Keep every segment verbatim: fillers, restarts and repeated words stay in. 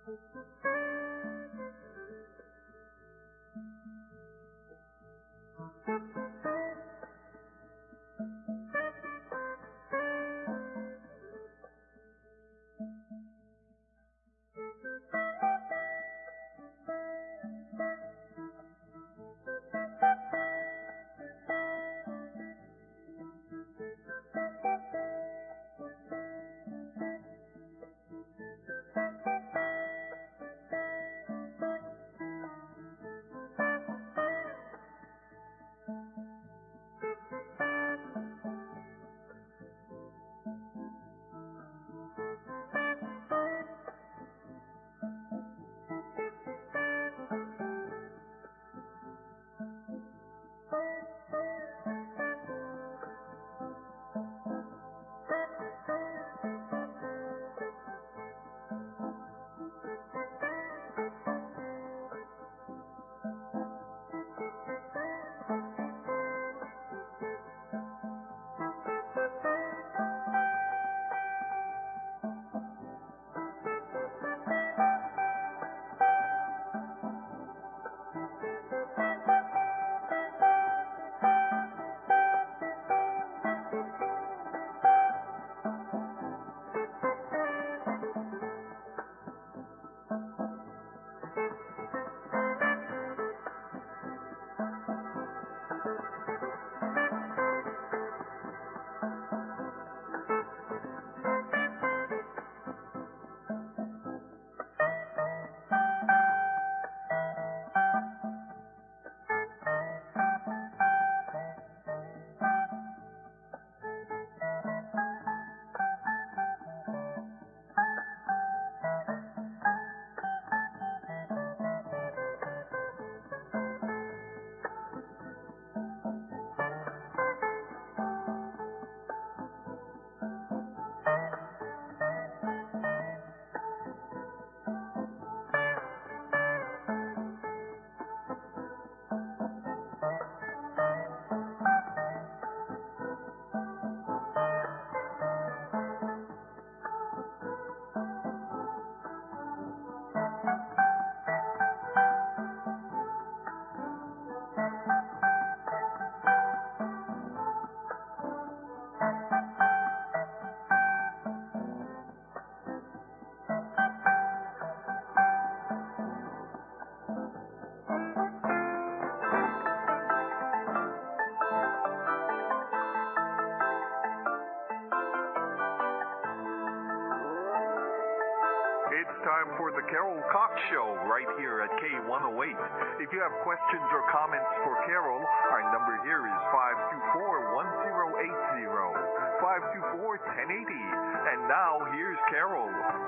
It's time for the Carol Cox Show right here at K one oh eight. If you have questions or comments for Carol, our number here is five two four, one zero eight zero, five two four, one zero eight zero. And now, here's Carol.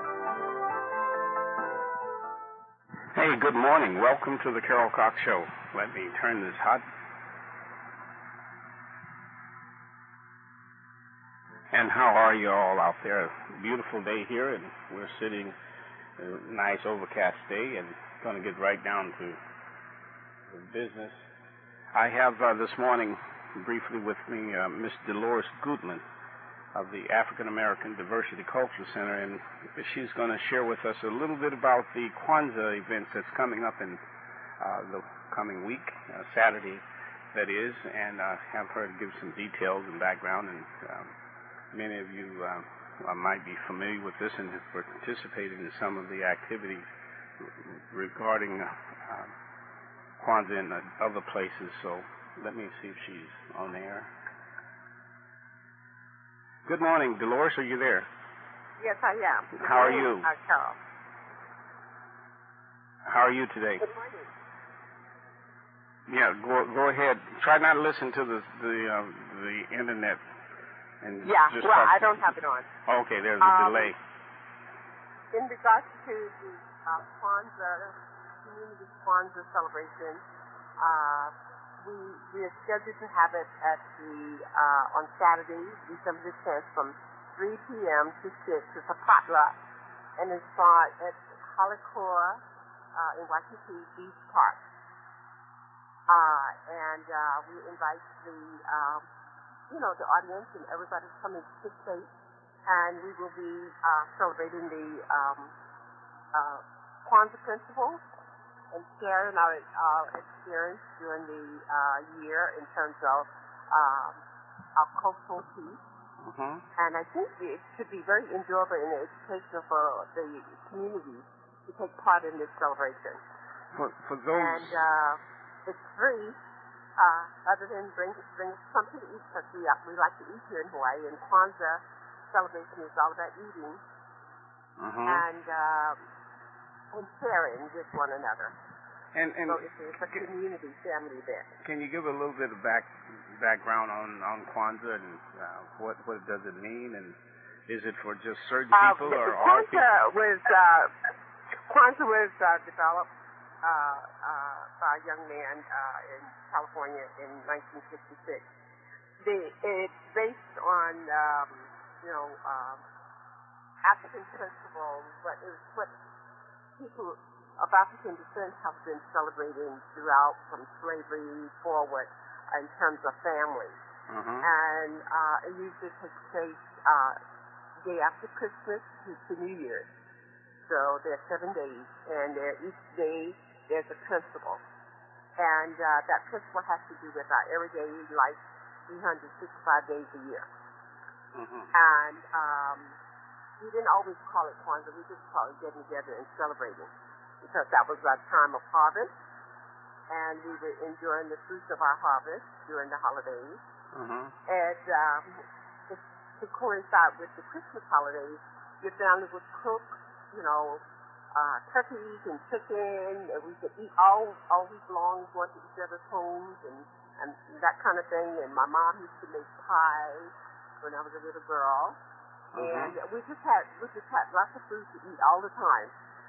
Hey, good morning. Welcome to the Carol Cox Show. Let me turn this hot. And how are you all out there? Beautiful day here, and we're sitting a nice overcast day and going to get right down to the business. I have uh, this morning briefly with me uh, Miss Dolores Gutman of the African American Diversity Cultural Center, and she's going to share with us a little bit about the Kwanzaa events that's coming up in uh, the coming week, uh, Saturday that is, and uh, have her give some details and background. And um, many of you uh, might be familiar with this and have participated in some of the activities regarding uh, Kwanzaa in other places. So let me see if she's on air. Good morning, Dolores. Are you there? Yes, I am. How are you? Hi, Carol. How are you today? Good morning. Yeah, go go ahead. Try not to listen to the the uh, the internet. And yeah, just well, talk. I don't have it on. Okay, there's a um, delay. In regards to the uh, Kwanzaa, community Kwanzaa celebration, uh, we we are scheduled to have it at the uh, on Saturday, December the tenth, from three p.m. to six. It's a potluck, and it's uh, at Halikura uh, in Waikiki Beach Park. Uh, and uh, we invite the um, you know, the audience and everybody to come and participate, and we will be uh, celebrating the um, uh, Kwanzaa principles and sharing our, our experience during the uh, year in terms of um, our cultural piece. Mm-hmm. And I think it should be very enjoyable and educational for the community to take part in this celebration. For, for those... And uh, it's free, uh, other than bring, bring something to eat, because we, uh, we like to eat here in Hawaii, and Kwanzaa celebration is all about eating mm-hmm. and, uh, and sharing with one another. And, and so it's, it's a community family there. Can you give a little bit of back background on, on Kwanzaa and uh, what what does it mean, and is it for just certain people uh, or all people? Kwanzaa was uh, Kwanzaa was uh, developed uh, uh, by a young man uh, in California in nineteen sixty-six. The, it's based on um, you know um, African principles, but it was what people of African descent have been celebrating throughout from slavery forward in terms of family. Mm-hmm. And uh, it usually takes place uh, day after Christmas to, to New Year's. So there are seven days, and there, each day there's a principle. And uh, that principle has to do with our everyday life, three hundred sixty-five days a year. Mm-hmm. And um, we didn't always call it Kwanzaa, we just called it getting together and celebrating, because that was our time of harvest, and we were enjoying the fruits of our harvest during the holidays. Mm-hmm. And um, to, to coincide with the Christmas holidays, your family would cook, you know, uh, turkeys and chicken, and we could eat all all week long, going to each other's homes and, and that kind of thing. And my mom used to make pies when I was a little girl. Mm-hmm. And we just had we just had lots of food to eat all the time.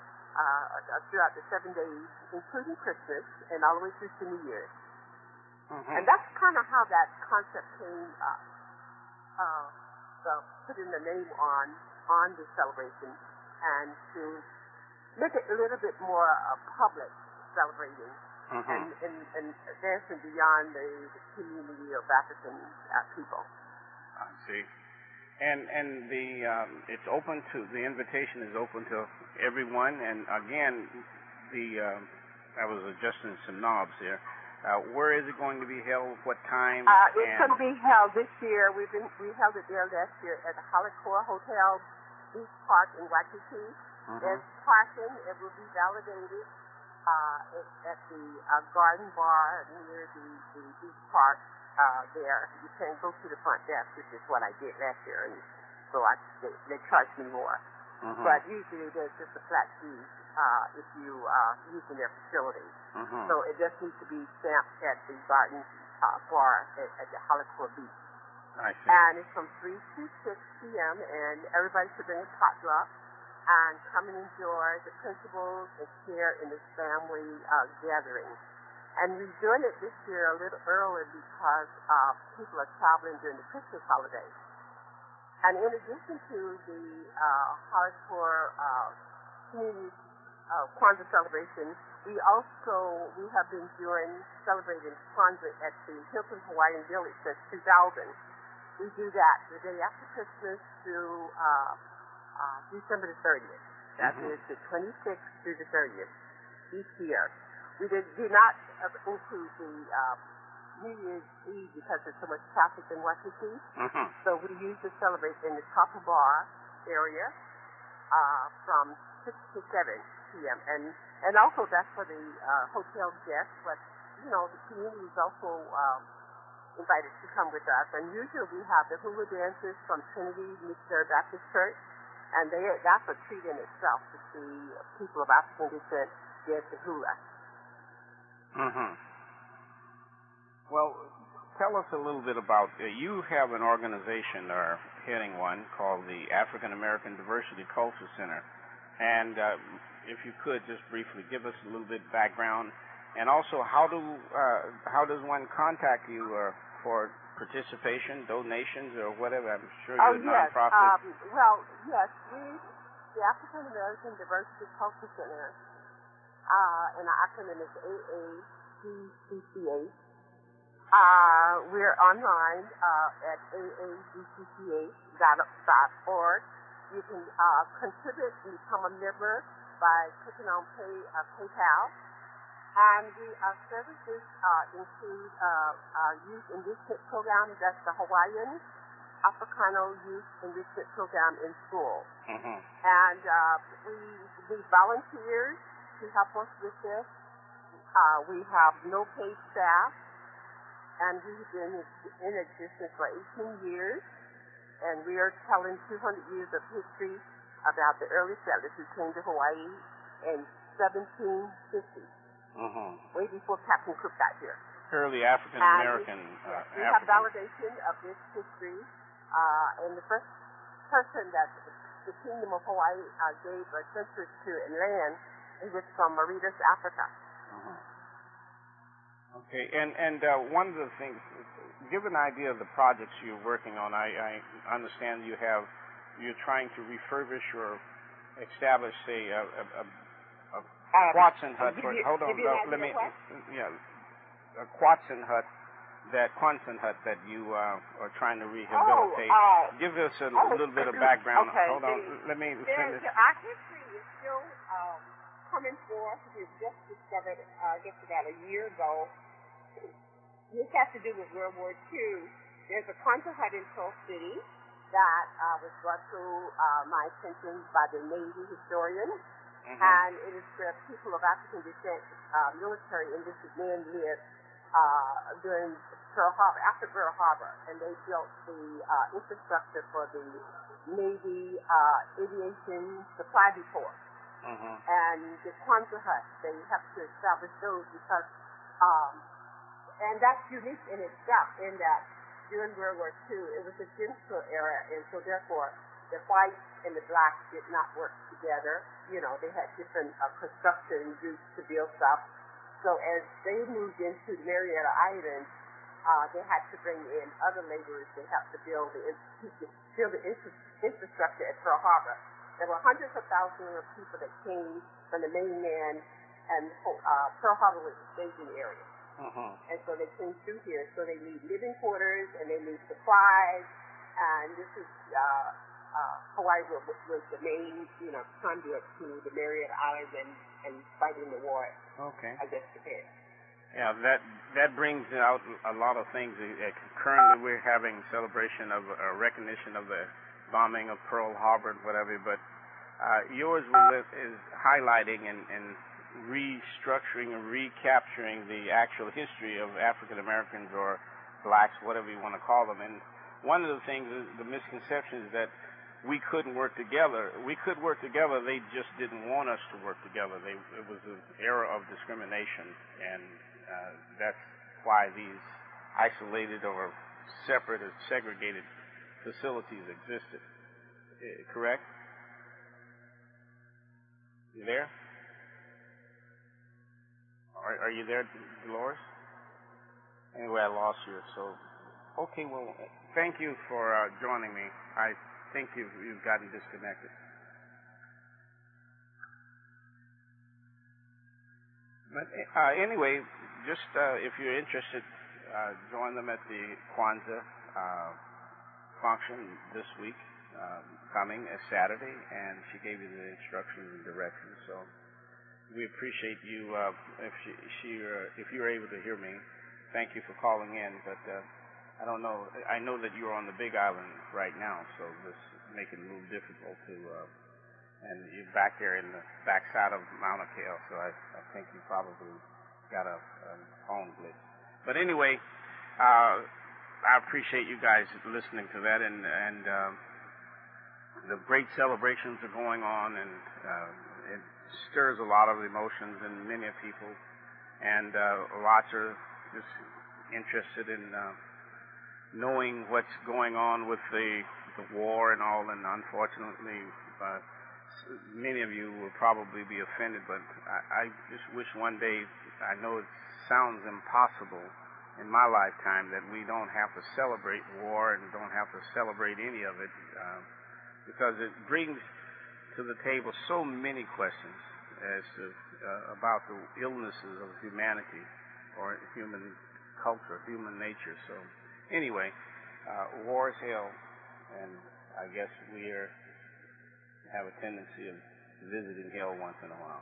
Uh, throughout the seven days, including Christmas, and all the way through to New Year's. Mm-hmm. And that's kind of how that concept came up, uh, so putting the name on on the celebration, and to make it a little bit more uh, public celebrating, mm-hmm. and, and, and advancing beyond the, the community of African uh, people. I see. And and the um, it's open to the invitation is open to everyone. And again, the uh, I was adjusting some knobs here. Uh, where is it going to be held? What time? Uh, it's and going to be held this year. We've been we held it there last year at the Halakor Hotel Beach Park in Waikiki. Mm-hmm. There's parking. It will be validated uh, at, at the uh, Garden Bar near the, the beach park. Uh, there, you can go to the front desk, which is what I did last year, and so I they, they charged me more. Mm-hmm. But usually there's just a flat fee uh, if you are uh, using their facilities. Mm-hmm. So it just needs to be stamped at the garden uh, bar at, at the Halakor Beach. I see. And it's from three to six p.m. and everybody should bring a potluck and come and enjoy the principles and share in this family uh, gathering. And we're doing it this year a little early because uh, people are traveling during the Christmas holidays. And in addition to the uh, hardcore uh, community uh, Kwanzaa celebration, we also we have been doing celebrating Kwanzaa at the Hilton Hawaiian Village since two thousand. We do that the day after Christmas through uh, uh, December the thirtieth. That mm-hmm. is the twenty-sixth through the thirtieth each year. We did, do not uh, include the uh, New Year's Eve because there's so much traffic in Waikiki. Mm-hmm. So we usually celebrate in the Tapa Bar area uh, from six to seven p.m. And and also that's for the uh, hotel guests, but, you know, the community is also um, invited to come with us. And usually we have the hula dancers from Trinity Missionary Baptist Church, and they that's a treat in itself to see people of African descent dancing hula. Mm-hmm. Well, tell us a little bit about, uh, you have an organization, or heading one, called the African American Diversity Culture Center. And uh, if you could just briefly give us a little bit of background, and also how do uh, how does one contact you uh, for participation, donations, or whatever? I'm sure you're oh, a yes. nonprofit. Um, well, yes, we, the African American Diversity Culture Center, Uh, and the acronym is A A D C C H. Uh, we're online uh, at A A D C C H dot org. You can uh, contribute and become a member by clicking on pay, uh, PayPal. And we, our services uh, include uh, our youth enrichment program. That's the Hawaiian Africano Youth Enrichment Program in school. Mm-hmm. And uh, we need volunteers to help us with this. Uh, we have no paid staff, and we've been in existence for eighteen years, and we are telling two hundred years of history about the early settlers who came to Hawaii in seventeen fifty. Mm-hmm. Way before Captain Cook got here. Early African American. Uh, we African. have validation of this history, uh, and the first person that the Kingdom of Hawaii uh, gave a census to and land, it was from Mauritius, Africa. Mm-hmm. Okay, and and uh, one of the things, give an idea of the projects you're working on. I, I understand you have, you're trying to refurbish or establish a, a, a, a Um, Quatsin hut. give For, you, hold on, give you no, an let me. idea Yeah, what? a Quatsin hut, that Quonset hut that you uh, are trying to Oh, rehabilitate. uh, Give us a oh, little bit of background. okay. Hold on, The- let me There, finish. the, our history is still um, coming forth. We've just discovered, uh, just about a year ago. This has to do with World War Two. There's a Quonset hut in Pearl City that uh, was brought to uh, my attention by the Navy historian. Mm-hmm. And it is where people of African descent, uh, military enlisted men lived uh, during Pearl Harbor, after Pearl Harbor, and they built the uh, infrastructure for the Navy uh, Aviation Supply Depot. Mm-hmm. And the Quonset hut, they have to establish those because, um, and that's unique in itself in that during World War Two, it was a gentile era, and so therefore the whites and the blacks did not work together. You know, they had different uh, construction groups to build stuff. So as they moved into Marietta Island, uh, they had to bring in other laborers to help to build the, to build the infra- infrastructure at Pearl Harbor. There were hundreds of thousands of people that came from the mainland, and uh, Pearl Harbor was a staging area. Mm-hmm. And so they came through here. So they need living quarters, and they need supplies, and this is... Uh, Uh, Hawaii was, was the main, you know, conduit to the Marietta Islands and, and fighting the war Okay. against Japan. Yeah, that that brings out a lot of things. Uh, currently, we're having celebration of uh, recognition of the bombing of Pearl Harbor and whatever. But uh, yours will, is highlighting and, and restructuring and recapturing the actual history of African Americans or blacks, whatever you want to call them. And one of the things is the misconception is that we couldn't work together. We could work together. They just didn't want us to work together. They, it was an era of discrimination, and uh, that's why these isolated or separate or segregated facilities existed. Uh, correct? You there? Are, are you there, Dolores? Anyway, I lost you. So, okay. Well, thank you for uh, joining me. I think you've, you've gotten disconnected. But uh, anyway, just uh, if you're interested, uh, join them at the Kwanzaa uh, function this week, um, coming as Saturday, and she gave you the instructions and directions. So we appreciate you. Uh, if she, she uh, if you're able to hear me, thank you for calling in. But uh, I don't know. I know that you're on the Big Island right now, so this makes it a little difficult to. Uh, and you're back there in the backside of Mauna Kea, so I, I think you probably got a, a phone glitch. But anyway, uh, I appreciate you guys listening to that, and and uh, the great celebrations are going on, and uh, it stirs a lot of emotions in many people, and uh, lots are just interested in. Uh, knowing what's going on with the, the war and all, and unfortunately, uh, many of you will probably be offended, but I, I just wish one day, I know it sounds impossible in my lifetime, that we don't have to celebrate war and don't have to celebrate any of it, uh, because it brings to the table so many questions as to, uh, about the illnesses of humanity or human culture, human nature. So anyway, uh, war is hell, and I guess we are, have a tendency of visiting hell once in a while.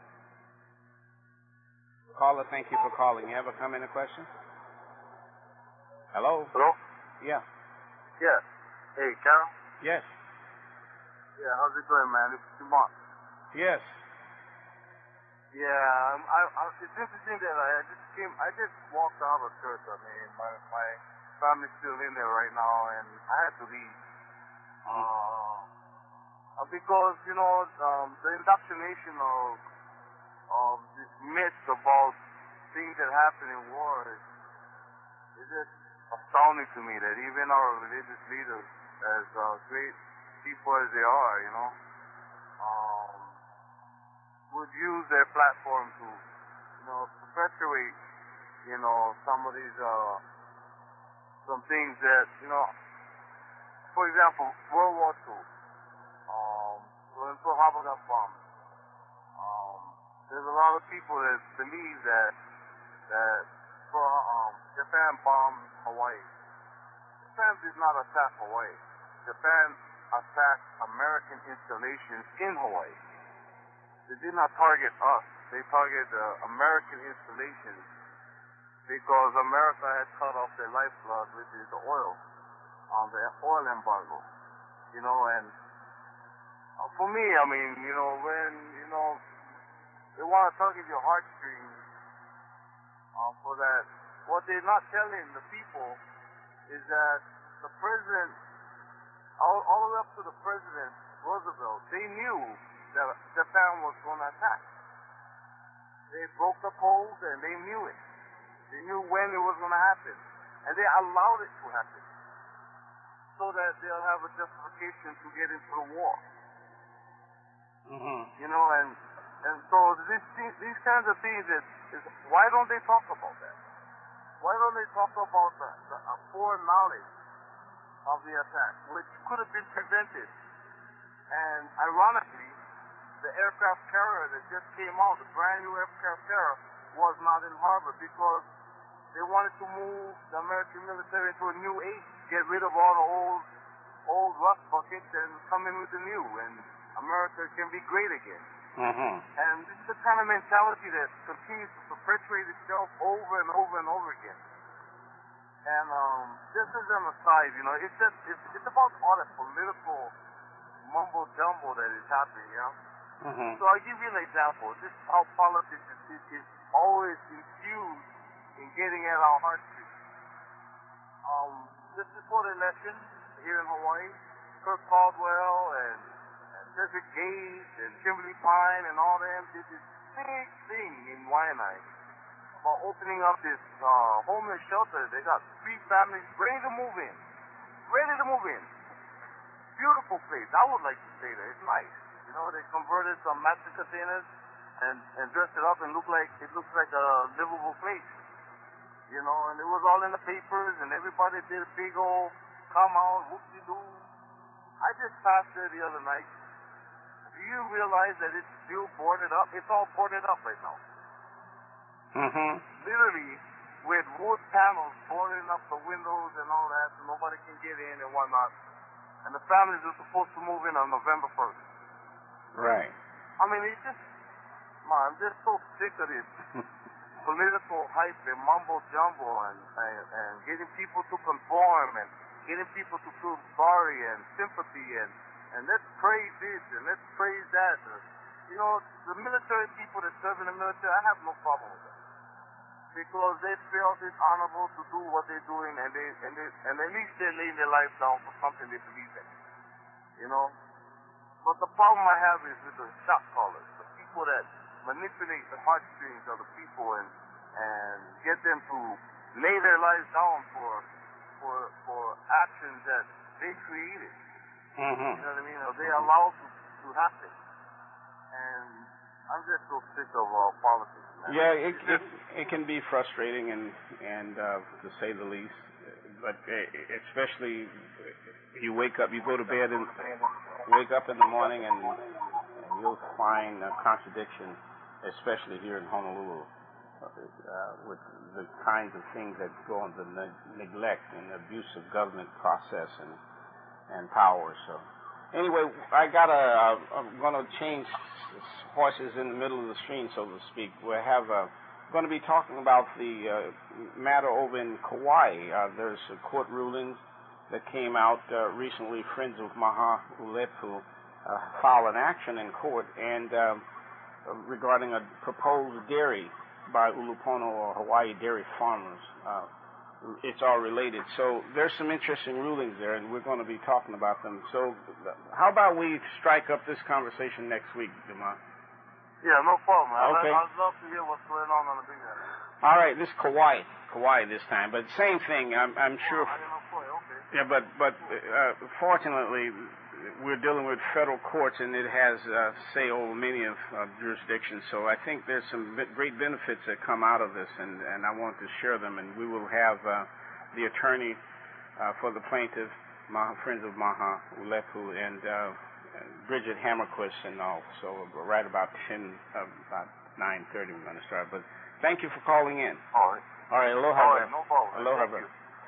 Caller, thank you for calling. You have a comment or question? Hello? Hello? Yeah. Yeah. Hey, Carol? Yes. Yeah, how's it going, man? This is Dumont. Yes. Yeah, um, I, I, it's interesting that I just came, I just walked out of church. I mean, my, my family's still in there right now, and I had to leave. Uh, because, you know, um, the indoctrination of, of this myth about things that happen in war is, is just astounding to me that even our religious leaders, as uh, great people as they are, you know, um, would use their platform to, you know, perpetuate, you know, some of these, uh, some things that, you know, for example, World War Two, um, when Pearl Harbor got bombed, um, there's a lot of people that believe that, that for, um, Japan bombed Hawaii. Japan did not attack Hawaii. Japan attacked American installations in Hawaii. They did not target us. They targeted uh, American installations because America had cut off their lifeblood, which is the oil, on um, the oil embargo. You know, and uh, for me, I mean, you know, when, you know, they want to target your heartstrings uh, for that, what they're not telling the people is that the president, all, all the way up to the president, Roosevelt, they knew that Japan was going to attack. They broke the codes and they knew it. They knew when it was going to happen. And they allowed it to happen so that they'll have a justification to get into the war. Mm-hmm. You know, and and so these, these kinds of things, is, is, why don't they talk about that? Why don't they talk about the, the uh, foreknowledge of the attack, which could have been prevented? And ironically, the aircraft carrier that just came out, the brand new aircraft carrier, was not in harbor because they wanted to move the American military into a new age, get rid of all the old, old rust buckets and come in with the new, and America can be great again. Mm-hmm. And this is the kind of mentality that continues to perpetuate itself over and over and over again. And um, this is an aside, you know, it's just, it's, it's about all that political mumbo jumbo that is happening, you know. Mm-hmm. So I'll give you an example. This is how politics is, is, is always infused in getting at our heartstrings. Um, just before the election here in Hawaii, Kirk Caldwell and, and Cedric Gates and Kimberly Pine and all them did this big thing in Waianae about opening up this uh, homeless shelter. They got three families ready to move in. Ready to move in. Beautiful place. I would like to stay there. It's nice. You know, they converted some mattress containers and, and dressed it up and looked like it looks like a livable place. You know, and it was all in the papers and everybody did a big old come out, whoop-de-doo. I just passed there the other night. Do you realize that it's still boarded up? It's all boarded up right now. Mm-hmm. Literally with wood panels boarding up the windows and all that so nobody can get in and whatnot. And the families are supposed to move in on November first. Right. I mean, it's just, man, I'm just so sick of this political hype and mumbo jumbo and, and, and getting people to conform and getting people to feel sorry and sympathy and, and let's praise this and let's praise that. You know, the military people that serve in the military, I have no problem with that. Because they feel it's honorable to do what they're doing and they and they and at least they're laying their life down for something they believe in. You know? But the problem I have is with the shot callers, the people that manipulate the heartstrings of the people and and get them to lay their lives down for for for actions that they created. Mm-hmm. You know what I mean? Or they allow to, to happen. And I'm just so sick of uh, politics. Man. Yeah, it, it it can be frustrating and and uh, to say the least. But uh, especially you wake up, you go to bed and wake up in the morning and, and you'll find a contradiction, especially here in Honolulu, uh, with the kinds of things that go on the ne- neglect and abuse of government process and and power. So anyway, I got a. I'm going to change horses in the middle of the stream, so to speak. We have a. Going to be talking about the uh, matter over in Kauai. Uh, there's a court ruling that came out uh, recently. Friends of Maha Ulepu uh, filed an action in court and um, regarding a proposed dairy by Ulupono or Hawaii dairy farmers. Uh, it's all related. So there's some interesting rulings there, and we're going to be talking about them. So how about we strike up this conversation next week, Demont? Yeah, no problem. Okay. I'd, I'd love to hear what's going on on the big end. All right, this is Kauai, Kauai this time, but same thing. I'm, I'm sure. Oh, I didn't know Kauai. Okay. Yeah, but but uh, fortunately, we're dealing with federal courts, and it has uh, say over many of uh, jurisdictions. So I think there's some great benefits that come out of this, and and I want to share them. And we will have uh, the attorney uh, for the plaintiff, Maha, Friends of Maha Ulepu, and. Uh, Bridget Hammerquist and all. So right about ten, uh, about nine thirty, we're going to start. But thank you for calling in. All right. All right. Aloha. All right. No problem. Aloha. Thank you.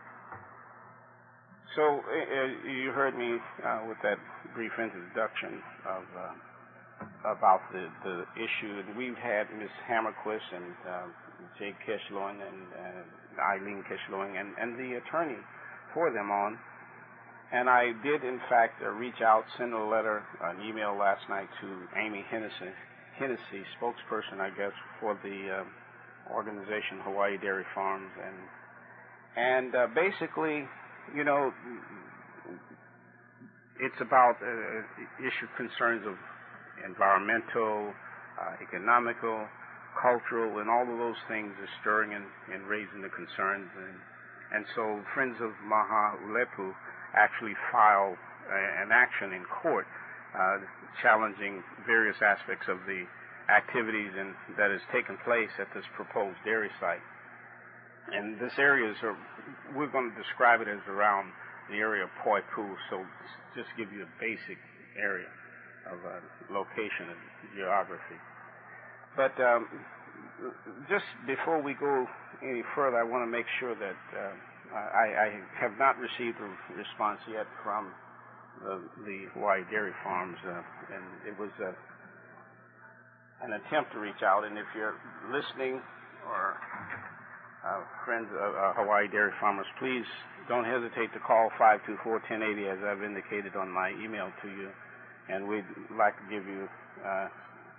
So uh, you heard me uh, with that brief introduction of uh, about the the issue. And we've had Miss Hammerquist and uh, Jay Keshloin and uh, Eileen Keshloin and and the attorney for them on. And I did, in fact, uh, reach out, send a letter, an email last night to Amy Hennessy, Hennessy spokesperson, I guess, for the uh, organization Hawaii Dairy Farms. And and uh, basically, you know, it's about uh, issue concerns of environmental, uh, economical, cultural, and all of those things are stirring and, and raising the concerns. And, and so Friends of Maha Ulepu actually filed uh, an action in court uh, challenging various aspects of the activities and that has taken place at this proposed dairy site. And this area is, a, we're going to describe it as around the area of Poipu, so just give you a basic area of uh, location and geography. But um, just before we go any further, I want to make sure that uh, I, I have not received a response yet from the, the Hawaii Dairy Farms, uh, and it was uh, an attempt to reach out. And if you're listening, or uh, friends of uh, Hawaii Dairy Farmers, please don't hesitate to call five two four, one zero eight zero, as I've indicated on my email to you, and we'd like to give you uh,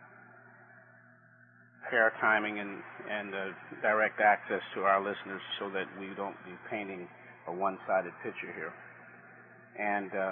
fair timing and, and uh, direct access to our listeners so that we don't be painting a one-sided picture here. And uh,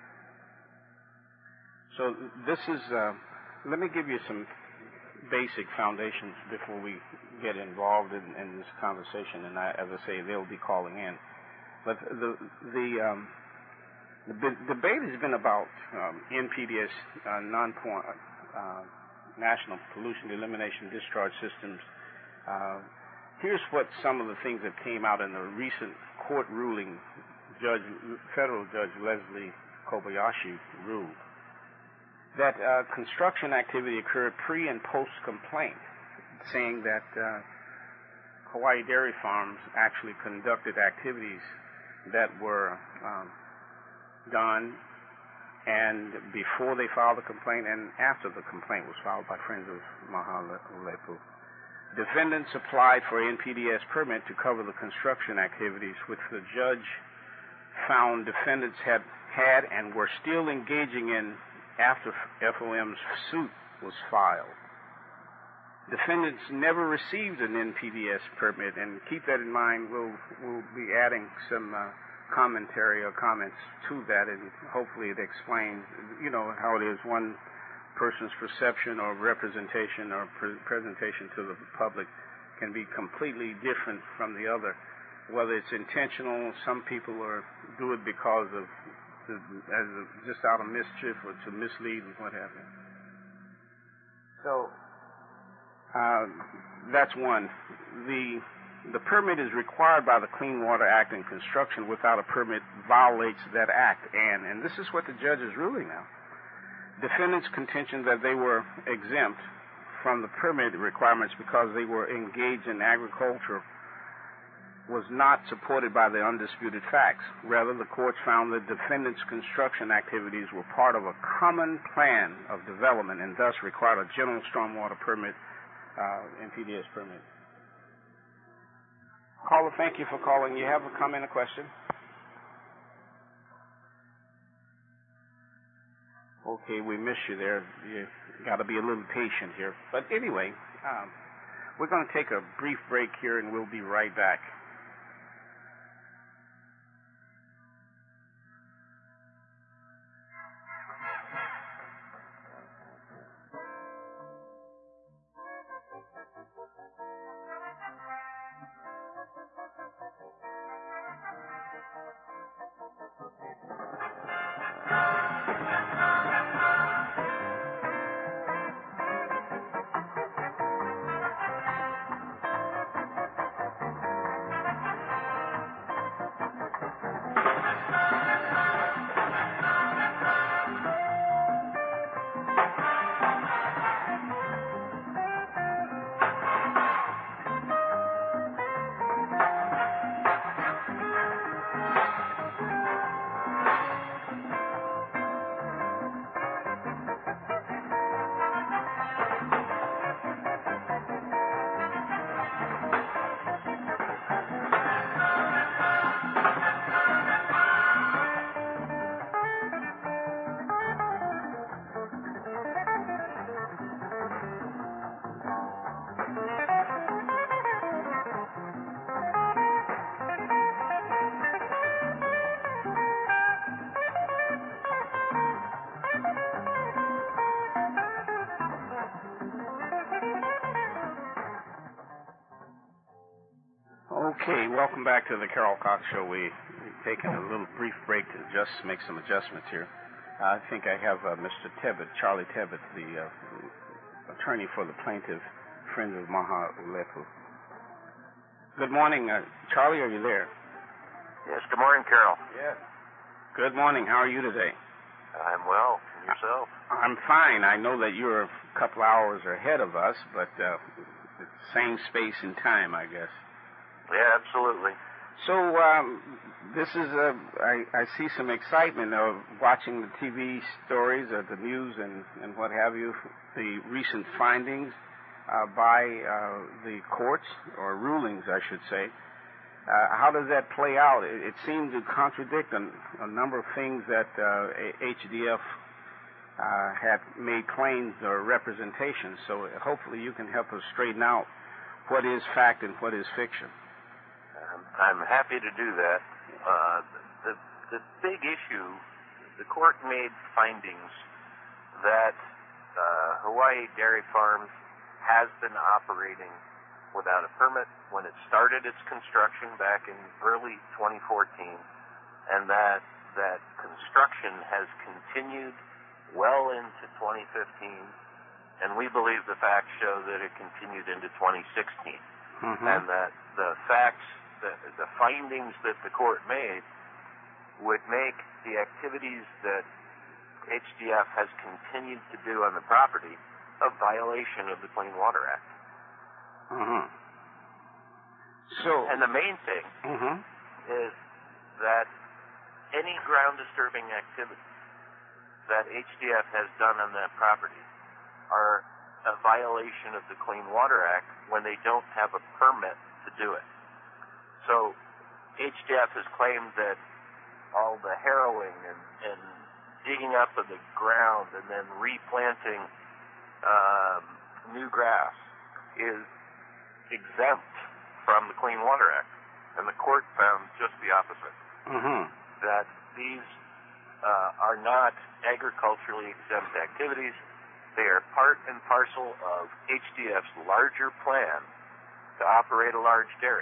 so this is, uh, let me give you some basic foundations before we get involved in, in this conversation. And I, as I say, they'll be calling in. But the, the, um, the b- debate has been about um, N P D E S, uh, non-point, uh, National Pollution Elimination Discharge Systems. Uh, here's what some of the things that came out in the recent court ruling. Judge, federal Judge Leslie Kobayashi ruled that uh, construction activity occurred pre and post complaint, saying that uh, Hawaii Dairy Farms actually conducted activities that were um, done and before they filed the complaint and after the complaint was filed by Friends of Maha Ulepu. Defendants applied for N P D E S permit to cover the construction activities, which the judge found defendants had had and were still engaging in after F O M's suit was filed. Defendants never received an N P D E S permit, and keep that in mind. We'll, we'll be adding some uh, commentary or comments to that, and hopefully it explains, you know, how it is one person's perception or representation or pre- presentation to the public can be completely different from the other. Whether it's intentional, some people are do it because of to, as a, just out of mischief or to mislead and what have you. So uh, that's one. The The permit is required by the Clean Water Act, and construction without a permit violates that act. And, and this is what the judge is ruling now. Defendants' contention that they were exempt from the permit requirements because they were engaged in agriculture was not supported by the undisputed facts. Rather, the courts found the defendant's construction activities were part of a common plan of development and thus required a general stormwater permit, uh, N P D E S permit. Caller, thank you for calling. You have a comment or question? Okay, we miss you there. You got to be a little patient here. But anyway, um, we're going to take a brief break here, and we'll be right back. Okay, welcome back to the Carol Cox Show. We, we've taken a little brief break to just make some adjustments here. Uh, I think I have uh, Mister Tebbett, Charlie Tebbett, the uh, attorney for the plaintiff, Friends of Maha Ulefu. Good morning, uh, Charlie. Are you there? Yes. Good morning, Carol. Yes. Good morning. How are you today? I'm well. And yourself? I'm fine. I know that you're a couple hours ahead of us, but uh, same space and time, I guess. Yeah, absolutely. So um, this is a, I, I see some excitement of watching the T V stories or the news and, and what have you, the recent findings uh, by uh, the courts, or rulings, I should say. Uh, how does that play out? It, it seemed to contradict a, a number of things that uh, H D F uh, had made claims or representations. So hopefully you can help us straighten out what is fact and what is fiction. I'm happy to do that. Uh, the, the big issue, the court made findings that uh, Hawaii Dairy Farms has been operating without a permit when it started its construction back in early twenty fourteen, and that that construction has continued well into twenty fifteen, and we believe the facts show that it continued into twenty sixteen, mm-hmm. and that the facts The, the findings that the court made would make the activities that H D F has continued to do on the property a violation of the Clean Water Act. Mm-hmm. So, and the main thing mm-hmm. is that any ground disturbing activities that H D F has done on that property are a violation of the Clean Water Act when they don't have a permit to do it. So H D F has claimed that all the harrowing and, and digging up of the ground and then replanting um, new grass is exempt from the Clean Water Act. And the court found just the opposite. Mm-hmm. That these uh, are not agriculturally exempt activities. They are part and parcel of H D F's larger plan to operate a large dairy.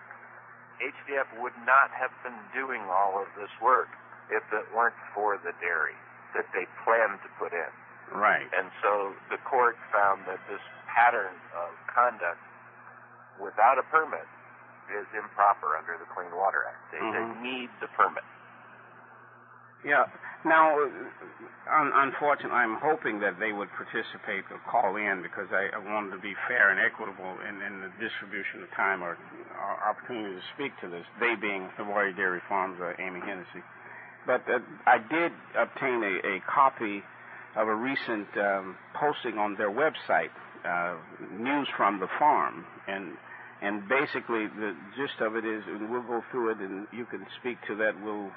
H D F would not have been doing all of this work if it weren't for the dairy that they planned to put in. Right. And so the court found that this pattern of conduct without a permit is improper under the Clean Water Act. They, mm-hmm. they need the permit. Yeah. Now, un- unfortunately, I'm hoping that they would participate or call in because I, I wanted to be fair and equitable in, in the distribution of time or, or opportunity to speak to this, they being Hawaii Dairy Farms or Amy Hennessy. But uh, I did obtain a, a copy of a recent um, posting on their website, uh, News from the Farm, and and basically the gist of it is, and we'll go through it, and you can speak to that. We'll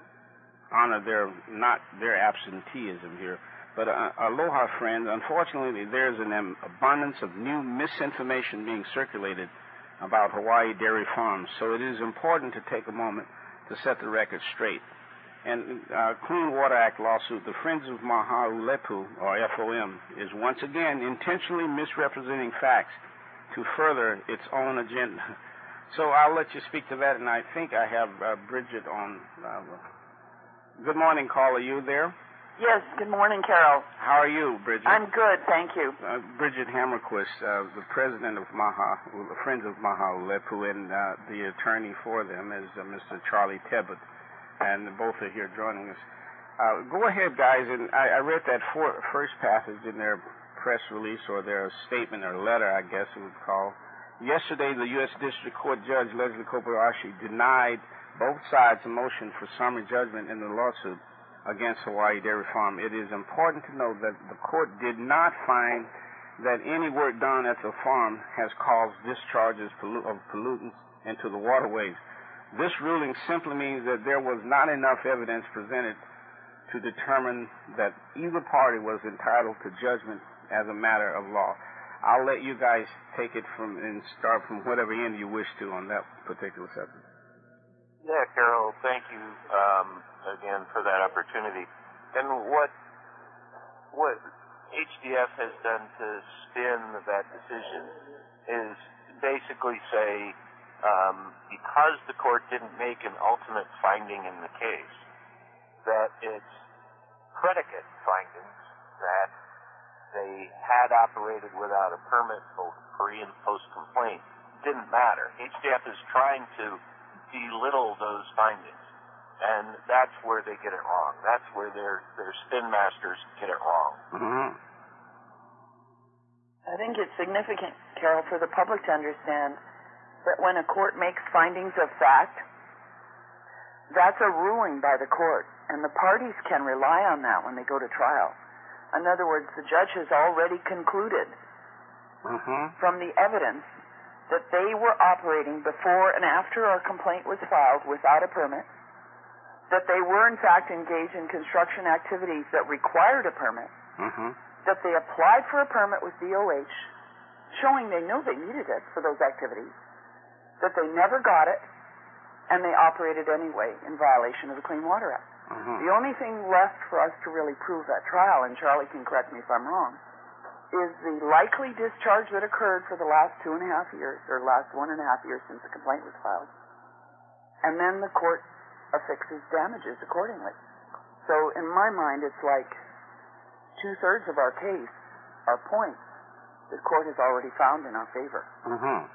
honor their not their absenteeism here, but uh, aloha, friends. Unfortunately, there's an um, abundance of new misinformation being circulated about Hawaii Dairy Farms, so it is important to take a moment to set the record straight. And uh, Clean Water Act lawsuit, the Friends of Mahaulepu, or F O M, is once again intentionally misrepresenting facts to further its own agenda. So I'll let you speak to that, and I think I have uh, Bridget on. Uh, good morning, caller. Are you there? Yes, good morning, Carol. How are you, Bridget? I'm good, thank you. Uh, Bridget Hammerquist, uh, the president of Maha, the Friends of Mahaulepu, and uh, the attorney for them is uh, Mister Charlie Tebbett. And both are here joining us. Uh, go ahead, guys, and I, I read that for, first passage in their press release or their statement or letter, I guess it would call. Yesterday, the U S District Court Judge Leslie Kobayashi denied both sides a motion for summary judgment in the lawsuit against Hawaii Dairy Farm. It is important to note that the court did not find that any work done at the farm has caused discharges of pollutants into the waterways. This ruling simply means that there was not enough evidence presented to determine that either party was entitled to judgment as a matter of law. I'll let you guys take it from and start from whatever end you wish to on that particular subject. Yeah, Carol, thank you um, again for that opportunity. And what what H D F has done to spin that decision is basically say, Um, because the court didn't make an ultimate finding in the case, that its predicate findings that they had operated without a permit both pre and post complaint didn't matter. H D F is trying to belittle those findings, and that's where they get it wrong. That's where their their spin masters get it wrong. Mm-hmm. I think it's significant, Carol, for the public to understand that when a court makes findings of fact, that's a ruling by the court, and the parties can rely on that when they go to trial. In other words, the judge has already concluded mm-hmm. from the evidence that they were operating before and after our complaint was filed without a permit, that they were in fact engaged in construction activities that required a permit, mm-hmm. that they applied for a permit with D O H, showing they knew they needed it for those activities, that they never got it, and they operated anyway in violation of the Clean Water Act. Mm-hmm. The only thing left for us to really prove that trial, and Charlie can correct me if I'm wrong, is the likely discharge that occurred for the last two and a half years, or last one and a half years since the complaint was filed. And then the court affixes damages accordingly. So in my mind, it's like two-thirds of our case are points the court has already found in our favor. Mm-hmm.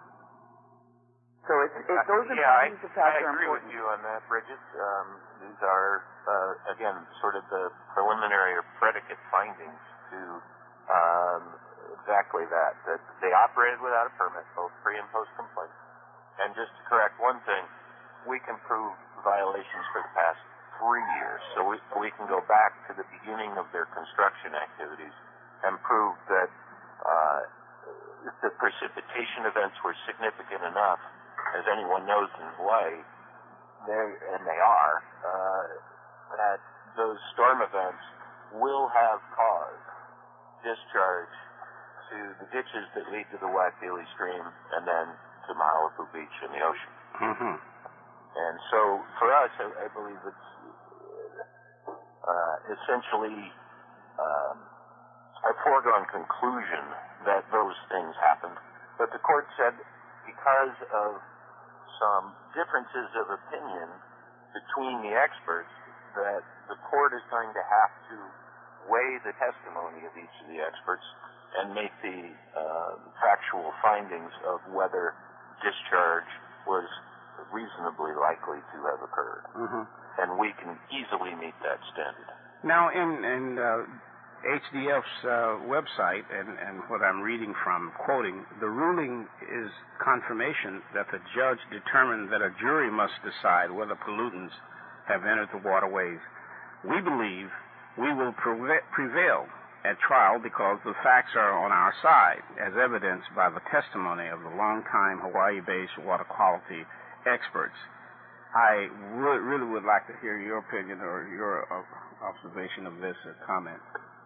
So it's, it, those are yeah, findings of fact I are agree important. with you on that, Bridget. Um, these are, uh, again, sort of the preliminary or predicate findings to um, exactly that, that they operated without a permit, both pre and post complaint. And just to correct one thing, we can prove violations for the past three years. So we, we can go back to the beginning of their construction activities and prove that uh, the precipitation events were significant enough. As anyone knows in Hawaii, and they are, uh, that those storm events will have caused discharge to the ditches that lead to the Wapili Stream and then to Mahaulepu Beach in the ocean. Mm-hmm. And so for us, I, I believe it's uh, essentially um, a foregone conclusion that those things happened. But the court said because of some differences of opinion between the experts, that the court is going to have to weigh the testimony of each of the experts and make the uh, factual findings of whether discharge was reasonably likely to have occurred. Mm-hmm. and we can easily meet that standard. Now, in, in uh, H D F's uh, website, and, and what I'm reading from, quoting, the ruling is confirmation that the judge determined that a jury must decide whether pollutants have entered the waterways. We believe we will prevail at trial because the facts are on our side, as evidenced by the testimony of the longtime Hawaii-based water quality experts. I would, really would like to hear your opinion or your uh, observation of this uh, comment.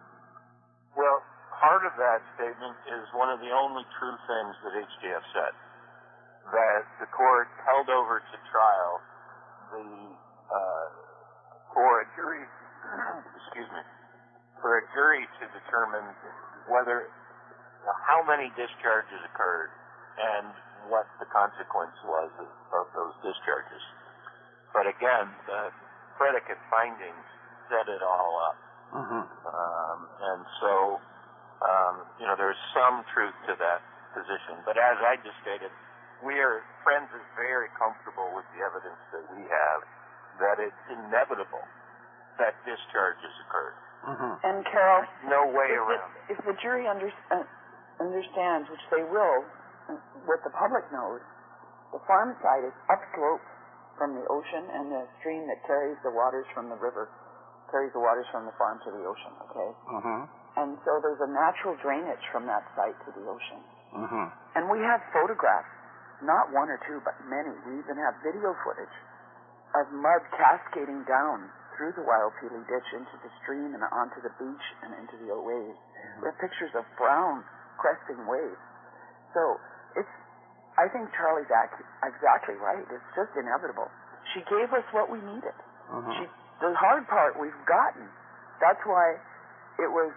Well, part of that statement is one of the only true things that H D F said, that the court held over to trial the uh, for a jury, excuse me, for a jury to determine whether, how many discharges occurred and what the consequence was of, of those discharges. But again, the predicate findings set it all up. Mm-hmm. Um, and so, um, you know, there's some truth to that position. But as I just stated, we are, Friends is very comfortable with the evidence that we have that it's inevitable that discharges occurred. Mm-hmm. And Carol, no way if around. The, if the jury under, uh, understands, which they will, uh, what the public knows, the farm site is upslope from the ocean, and the stream that carries the waters from the river carries the waters from the farm to the ocean. Okay. Mm-hmm. And so there's a natural drainage from that site to the ocean. Mm-hmm. And we have photographs, not one or two, but many. We even have video footage of mud cascading down through the Waiopili ditch into the stream and onto the beach and into the waves. We have pictures of brown cresting waves. So it's, I think Charlie's ac- exactly right. It's just inevitable. She gave us what we needed. Mm-hmm. She, the hard part we've gotten. That's why it was,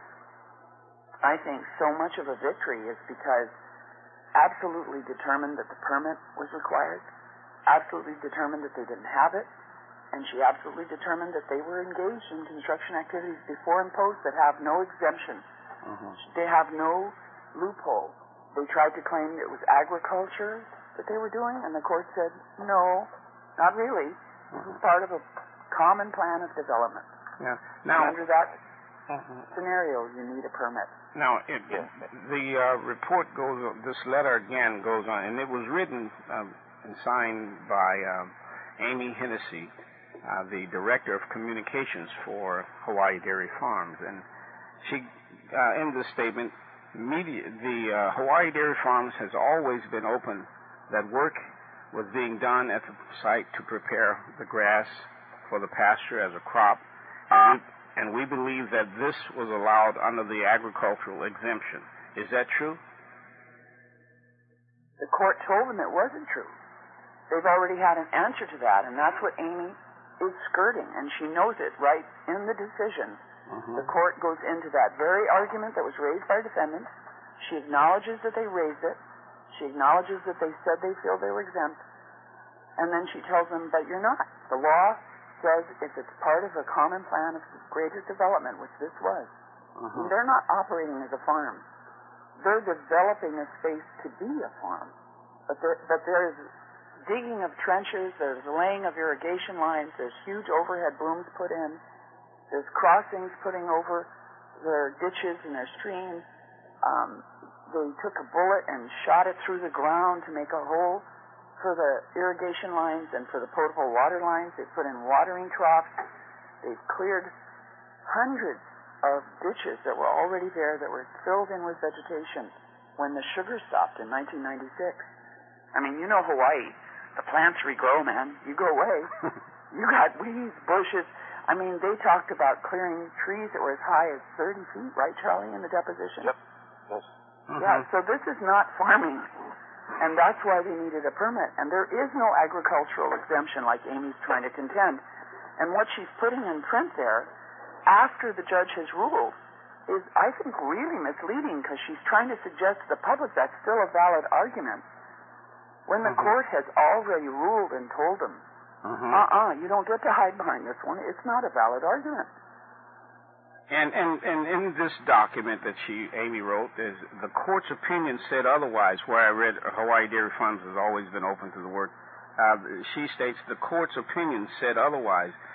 I think, so much of a victory is because absolutely determined that the permit was required, absolutely determined that they didn't have it, and she absolutely determined that they were engaged in construction activities before and post that have no exemption. Mm-hmm. They have no loophole. They tried to claim it was agriculture that they were doing, and the court said, no, not really. This is part of a common plan of development. Yeah. Now, and under that mm-hmm. scenario, you need a permit. Now, it, Yeah. the uh, report goes, this letter again goes on, and it was written um, and signed by um, Amy Hennessy, uh, the Director of Communications for Hawaii Dairy Farms. And she, uh, in this statement, media, the uh, Hawaii Dairy Farms has always been open that work was being done at the site to prepare the grass for the pasture as a crop. And we, and we believe that this was allowed under the agricultural exemption. Is that true? The court told them it wasn't true. They've already had an answer to that, and that's what Amy is skirting, and she knows it right in the decision. Mm-hmm. The court goes into that very argument that was raised by defendants. She acknowledges that they raised it. She acknowledges that they said they feel they were exempt. And then she tells them, but you're not. The law says if it's part of a common plan of greater development, which this was, Mm-hmm. they're not operating as a farm. They're developing a space to be a farm. But there, but there's digging of trenches, there's laying of irrigation lines, there's huge overhead booms put in, there's crossings putting over their ditches and their streams. Um, they took a bullet and shot it through the ground to make a hole for the irrigation lines and for the potable water lines. They put in watering troughs. They've cleared hundreds of ditches that were already there that were filled in with vegetation when the sugar stopped in nineteen ninety-six. I mean, you know Hawaii. The plants regrow, man. You go away. You got weeds, bushes. I mean, they talked about clearing trees that were as high as thirty feet, right, Charlie, in the deposition? Yep. Yes. Mm-hmm. Yeah, so this is not farming. And that's why they needed a permit. And there is no agricultural exemption like Amy's trying to contend. And what she's putting in print there, after the judge has ruled, is, I think, really misleading because she's trying to suggest to the public that's still a valid argument when the Mm-hmm. court has already ruled and told them, Mm-hmm. uh-uh, you don't get to hide behind this one. It's not a valid argument. And, and and in this document that she Amy wrote, is the court's opinion said otherwise. Where I read Hawaii Dairy Farms has always been open to the work. Uh, she states the court's opinion said otherwise,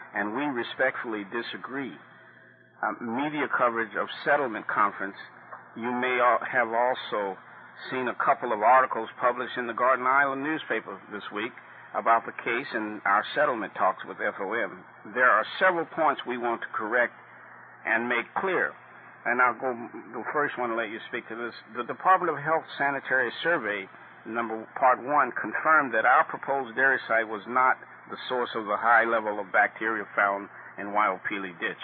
and we respectfully disagree. Um, media coverage of settlement conference, you may al- have also seen a couple of articles published in the Garden Island newspaper this week about the case and our settlement talks with F O M. There are several points we want to correct and make clear. And I'll go the first one to let you speak to this. The Department of Health Sanitary Survey, number part one, confirmed that our proposed dairy site was not the source of the high level of bacteria found in Waiopili Ditch.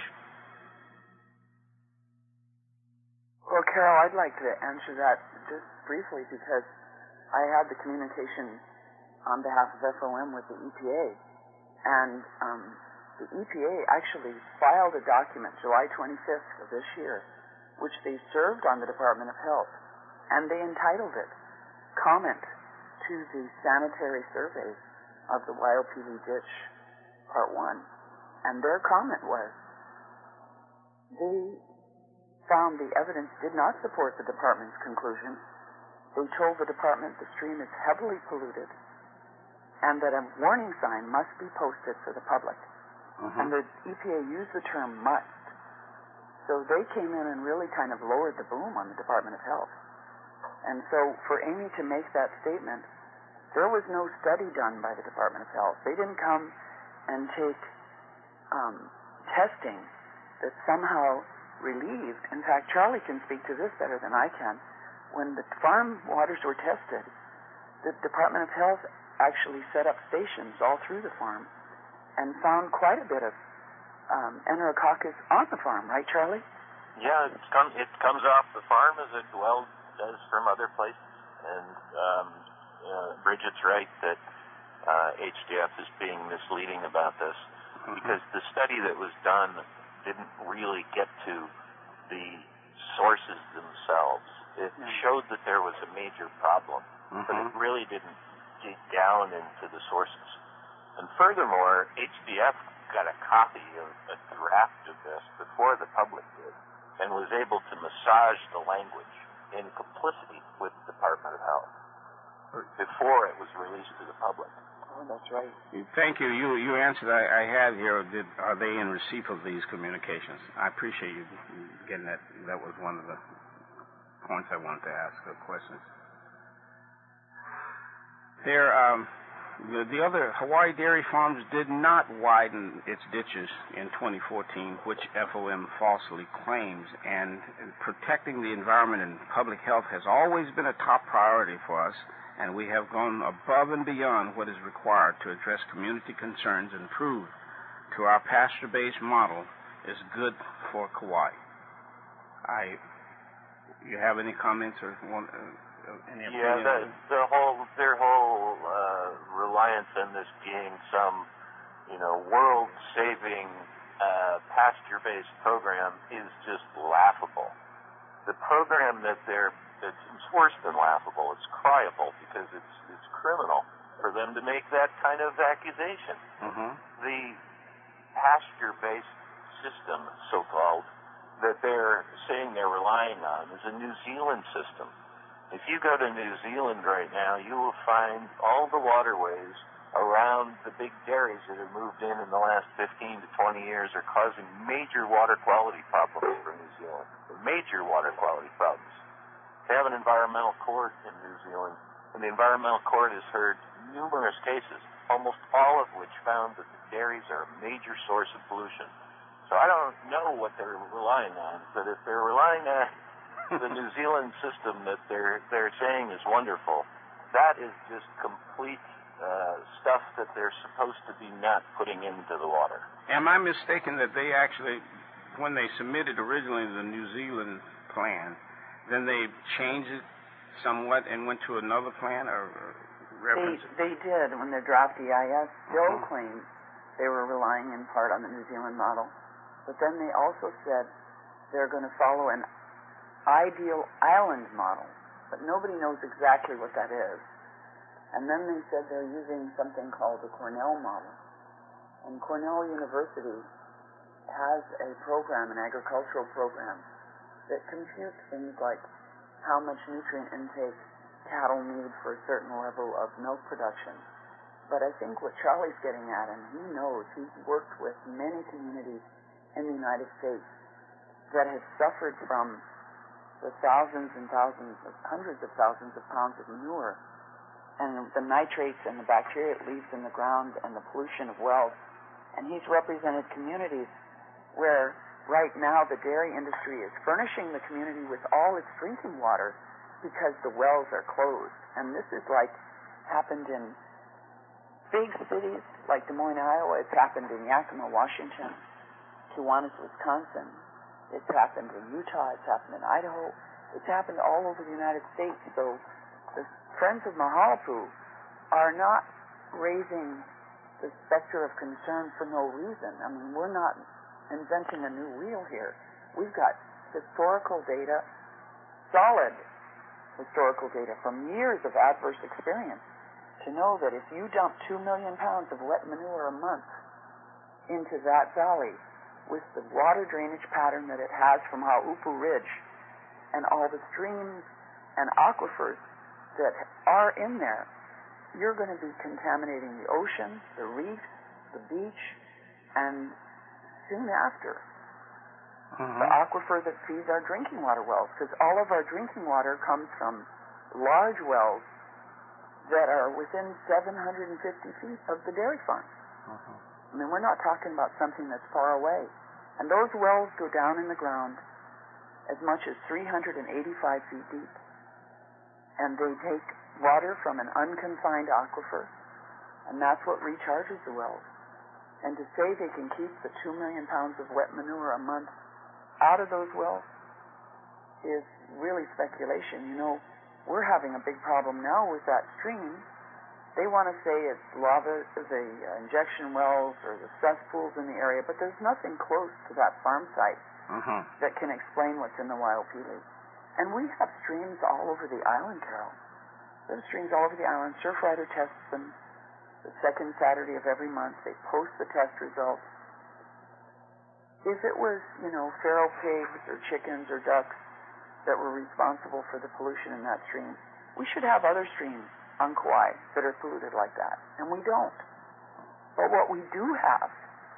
Well, Carol, I'd like to answer that just briefly because I had the communication on behalf of F O M with the E P A, and um, the E P A actually filed a document July twenty-fifth of this year, which they served on the Department of Health, and they entitled it Comment to the Sanitary Survey of the Waiopili Ditch, Part one. And their comment was, they found the evidence did not support the department's conclusion. They told the department the stream is heavily polluted and that a warning sign must be posted for the public. Mm-hmm. And the E P A used the term must. So they came in and really kind of lowered the boom on the Department of Health. And so for Amy to make that statement, there was no study done by the Department of Health. They didn't come and take um, testing that somehow relieved. In fact, Charlie can speak to this better than I can. When the farm waters were tested, the Department of Health actually set up stations all through the farm and found quite a bit of um, Enterococcus on the farm, right, Charlie? Yeah, it's come, it comes off the farm as it well does from other places. And um, uh, Bridget's right that uh, H D F is being misleading about this mm-hmm. because the study that was done didn't really get to the sources themselves. It mm-hmm. showed that there was a major problem, mm-hmm. but it really didn't dig down into the sources. And furthermore, H D F got a copy of a draft of this before the public did and was able to massage the language in complicity with the Department of Health before it was released to the public. Oh, that's right. Thank you. You you answered I, I had here. Did, are they in receipt of these communications? I appreciate you getting that. That was one of the points I wanted to ask, the questions. There, um, the, the other, Hawaii Dairy Farms did not widen its ditches in twenty fourteen, which F O M falsely claims, and protecting the environment and public health has always been a top priority for us, and we have gone above and beyond what is required to address community concerns and prove to our pasture-based model is good for Kauai. I, you have any comments or want, uh, any opinion? Yeah, the, the whole, their whole uh, reliance on this being some, you know, world-saving uh, pasture-based program is just laughable. The program that they're It's, it's worse than laughable. It's cryable because it's it's criminal for them to make that kind of accusation. Mm-hmm. The pasture-based system, so-called, that they're saying they're relying on is a New Zealand system. If you go to New Zealand right now, you will find all the waterways around the big dairies that have moved in in the last fifteen to twenty years are causing major water quality problems for New Zealand. Major water quality problems. They have an environmental court in New Zealand, and the environmental court has heard numerous cases, almost all of which found that the dairies are a major source of pollution. So I don't know what they're relying on, but if they're relying on the New Zealand system that they're they're saying is wonderful, that is just complete uh, stuff that they're supposed to be not putting into the water. Am I mistaken that they actually, when they submitted originally the New Zealand plan, then they changed it somewhat and went to another plan or, or reference it? They, they did. When their draft E I S still uh-huh. claimed they were relying in part on the New Zealand model. But then they also said they're going to follow an ideal island model. But nobody knows exactly what that is. And then they said they're using something called the Cornell model. And Cornell University has a program, an agricultural program, that computes things like how much nutrient intake cattle need for a certain level of milk production. But I think what Charlie's getting at, and he knows, he's worked with many communities in the United States that have suffered from the thousands and thousands, of, hundreds of thousands of pounds of manure, and the nitrates and the bacteria it leaves in the ground and the pollution of wells. And he's represented communities where right now the dairy industry is furnishing the community with all its drinking water because the wells are closed. And this is like happened in big cities like Des Moines, Iowa. It's happened in Yakima, Washington, Kiwanis, Wisconsin. It's happened in Utah. It's happened in Idaho. It's happened all over the United States. So the Friends of Mahalapu are not raising the specter of concern for no reason. I mean, we're not inventing a new wheel here. We've got historical data, solid historical data from years of adverse experience to know that if you dump two million pounds of wet manure a month into that valley with the water drainage pattern that it has from Hau'upu Ridge and all the streams and aquifers that are in there, you're going to be contaminating the ocean, the reefs, the beach, and soon after, uh-huh. the aquifer that feeds our drinking water wells, because all of our drinking water comes from large wells that are within seven hundred fifty feet of the dairy farm. Uh-huh. I mean, we're not talking about something that's far away. And those wells go down in the ground as much as three hundred eighty-five feet deep. And they take water from an unconfined aquifer, and that's what recharges the wells. And to say they can keep the two million pounds of wet manure a month out of those wells is really speculation. You know, we're having a big problem now with that stream. They want to say it's lava, the injection wells or the cesspools in the area, but there's nothing close to that farm site uh-huh. that can explain what's in the Waiopili. And we have streams all over the island, Carol. There are streams all over the island. Surfrider tests them the second Saturday of every month. They post the test results. If it was, you know, feral pigs or chickens or ducks that were responsible for the pollution in that stream, we should have other streams on Kauai that are polluted like that. And we don't. But what we do have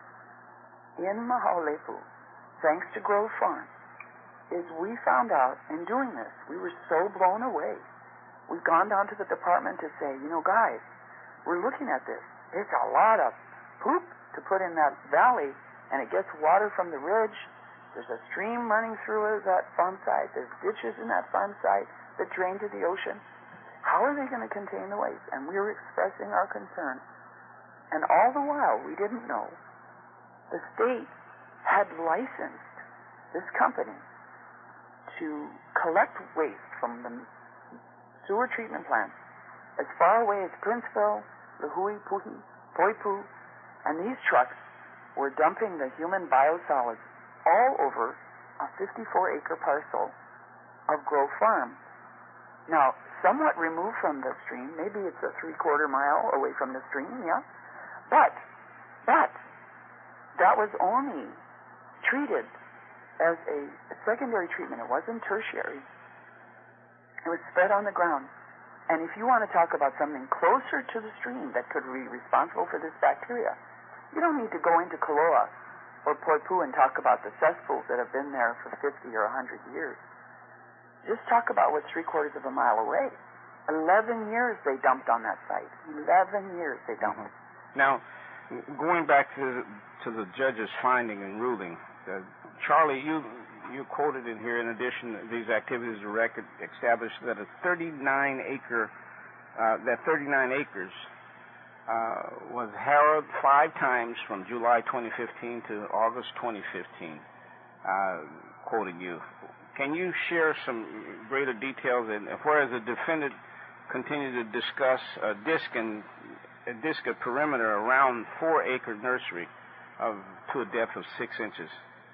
in Mahaulepu, thanks to Grove Farm, is we found out in doing this, we were so blown away. We've gone down to the department to say, you know, guys, we're looking at this. It's a lot of poop to put in that valley, and it gets water from the ridge. There's a stream running through that farm site. There's ditches in that farm site that drain to the ocean. How are they going to contain the waste? And we were expressing our concern. And all the while, we didn't know the state had licensed this company to collect waste from the sewer treatment plants as far away as Princeville, Lihue, Puhi, Poipu, and these trucks were dumping the human biosolids all over a fifty-four acre parcel of Grove Farm. Now, somewhat removed from the stream, maybe it's a three-quarter mile away from the stream, yeah, but, but, that was only treated as a, a secondary treatment. It wasn't tertiary. It was spread on the ground. And if you want to talk about something closer to the stream that could be responsible for this bacteria, you don't need to go into Koloa or Poipu and talk about the cesspools that have been there for fifty or one hundred years. Just talk about what's three quarters of a mile away. Eleven years they dumped on that site. Eleven years they dumped. Mm-hmm. Now, going back to to the judge's finding and ruling, uh, Charlie, you you quoted in here, in addition to these activities, the record established that a thirty-nine acre uh, that thirty-nine acres uh, was harrowed five times from July twenty fifteen to August twenty fifteen. Uh, quoting you, can you share some greater details? And whereas the defendant continued to discuss a disc and a disc of perimeter around four acre nursery of to a depth of six inches.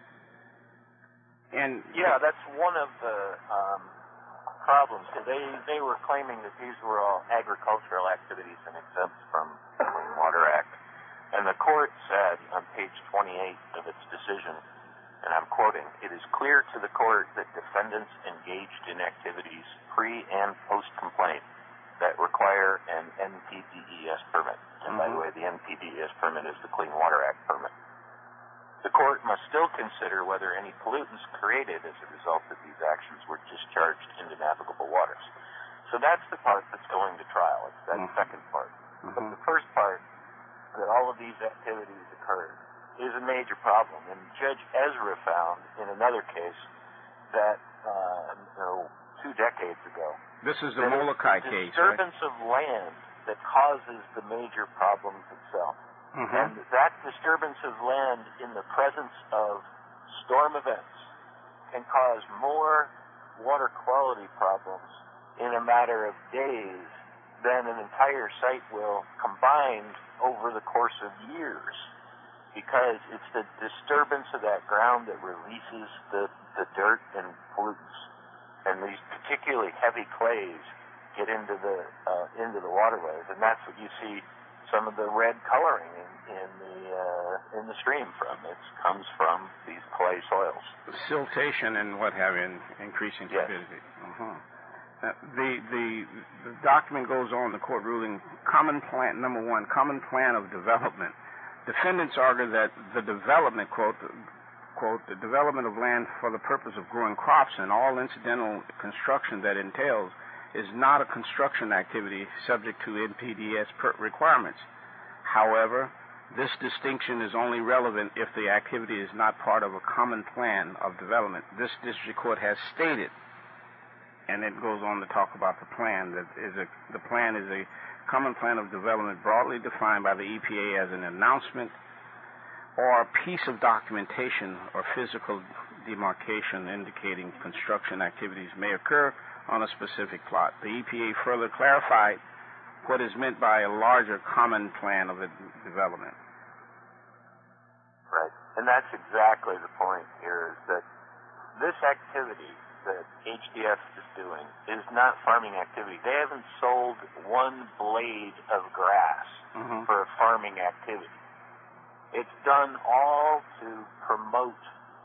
And yeah, that's one of the um, problems. So they they were claiming that these were all agricultural activities and exempt from the Clean Water Act. And the court said on page twenty-eight of its decision, and I'm quoting, "It is clear to the court that defendants engaged in activities pre and post complaint that require an N P D E S permit. And by the way, the N P D E S permit is the Clean Water Act permit. The court must still consider whether any pollutants created as a result of these actions were discharged into navigable waters. So that's the part that's going to trial. It's that mm-hmm. second part. Mm-hmm. But the first part, that all of these activities occurred, is a major problem. And Judge Ezra found in another case that, uh, you know, two decades ago. This is the Molokai case, disturbance right? of land that causes the major problems itself. Mm-hmm. And that disturbance of land in the presence of storm events can cause more water quality problems in a matter of days than an entire site will combined over the course of years, because it's the disturbance of that ground that releases the, the dirt and pollutants. And these particularly heavy clays get into the uh, into the waterways, and that's what you see some of the red coloring in, in the uh, in the stream from. It comes from these clay soils. Siltation and what have you, increasing yes. turbidity. Uh-huh. Uh, the, the the document goes on, the court ruling, common plan, number one, common plan of development. Defendants argue that the development, quote, quote, the development of land for the purpose of growing crops and all incidental construction that entails is not a construction activity subject to N P D E S requirements. However, this distinction is only relevant if the activity is not part of a common plan of development. This district court has stated, and it goes on to talk about the plan, that is a, the plan is a common plan of development broadly defined by the E P A as an announcement or a piece of documentation or physical demarcation indicating construction activities may occur on a specific plot. The E P A further clarified what is meant by a larger common plan of development. Right. And that's exactly the point here, is that this activity that H D F is doing is not farming activity. They haven't sold one blade of grass mm-hmm. for a farming activity. It's done all to promote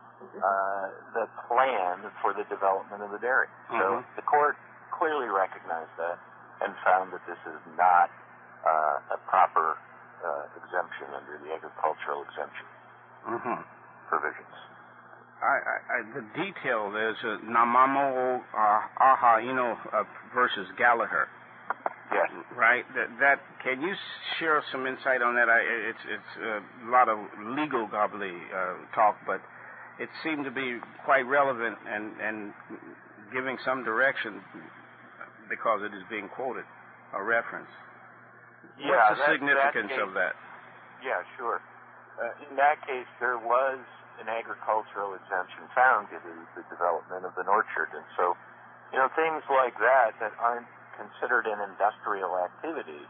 uh, the plan for the development of the dairy. Mm-hmm. So the court clearly recognized that and found that this is not uh, a proper uh, exemption under the agricultural exemption mm-hmm. provisions. I, I, I, the detail is uh, Namamo uh, Aha, you know, uh, versus Gallagher. Yes. Right. That, that can you share some insight on that? I, it's it's a lot of legal gobbly uh, talk, but it seemed to be quite relevant and and giving some direction because it is being quoted, a reference. Yeah, What's the that, significance that case, of that? Yeah, sure. Uh, in that case, there was an agricultural exemption found due to the development of an orchard. And so, you know, things like that that aren't considered an industrial activity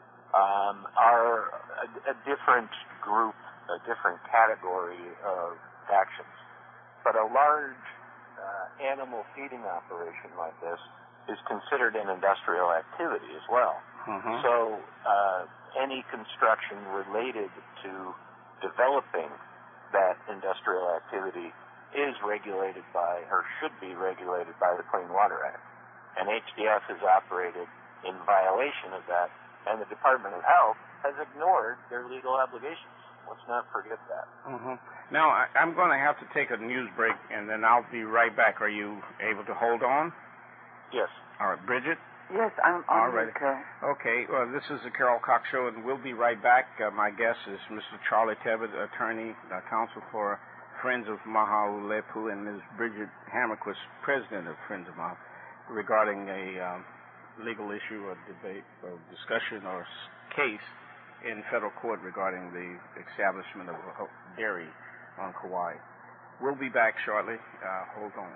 um, are a, a different group, a different category of actions. But a large uh, animal feeding operation like this is considered an industrial activity as well. Mm-hmm. So uh, any construction related to developing that industrial activity is regulated by, or should be regulated by, the Clean Water Act. And H D F has operated in violation of that, and the Department of Health has ignored their legal obligations. Let's not forget that. Mm-hmm. Now, I, I'm going to have to take a news break, and then I'll be right back. Are you able to hold on? Yes. All right. Bridget? Yes, I'm on All right. Carol. Okay. Well, this is the Carol Cox Show, and we'll be right back. Uh, my guest is Mister Charlie Tebbutt, attorney, uh, counsel for Friends of Mahaulepu, and Miz Bridget Hammerquist, president of Friends of Mahaulepu, regarding a um, legal issue or debate or discussion or case in federal court regarding the establishment of a dairy on Kauai. We'll be back shortly. Uh, hold on.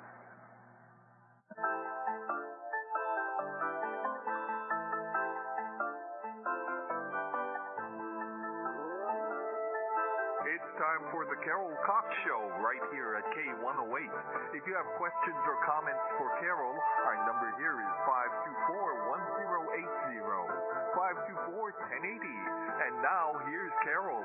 It's time for the Carol Cox Show right here at K one oh eight. If you have questions or comments for Carol, our number here is five two four, one zero eight zero, five two four, one zero eight zero. And now, here's Carol.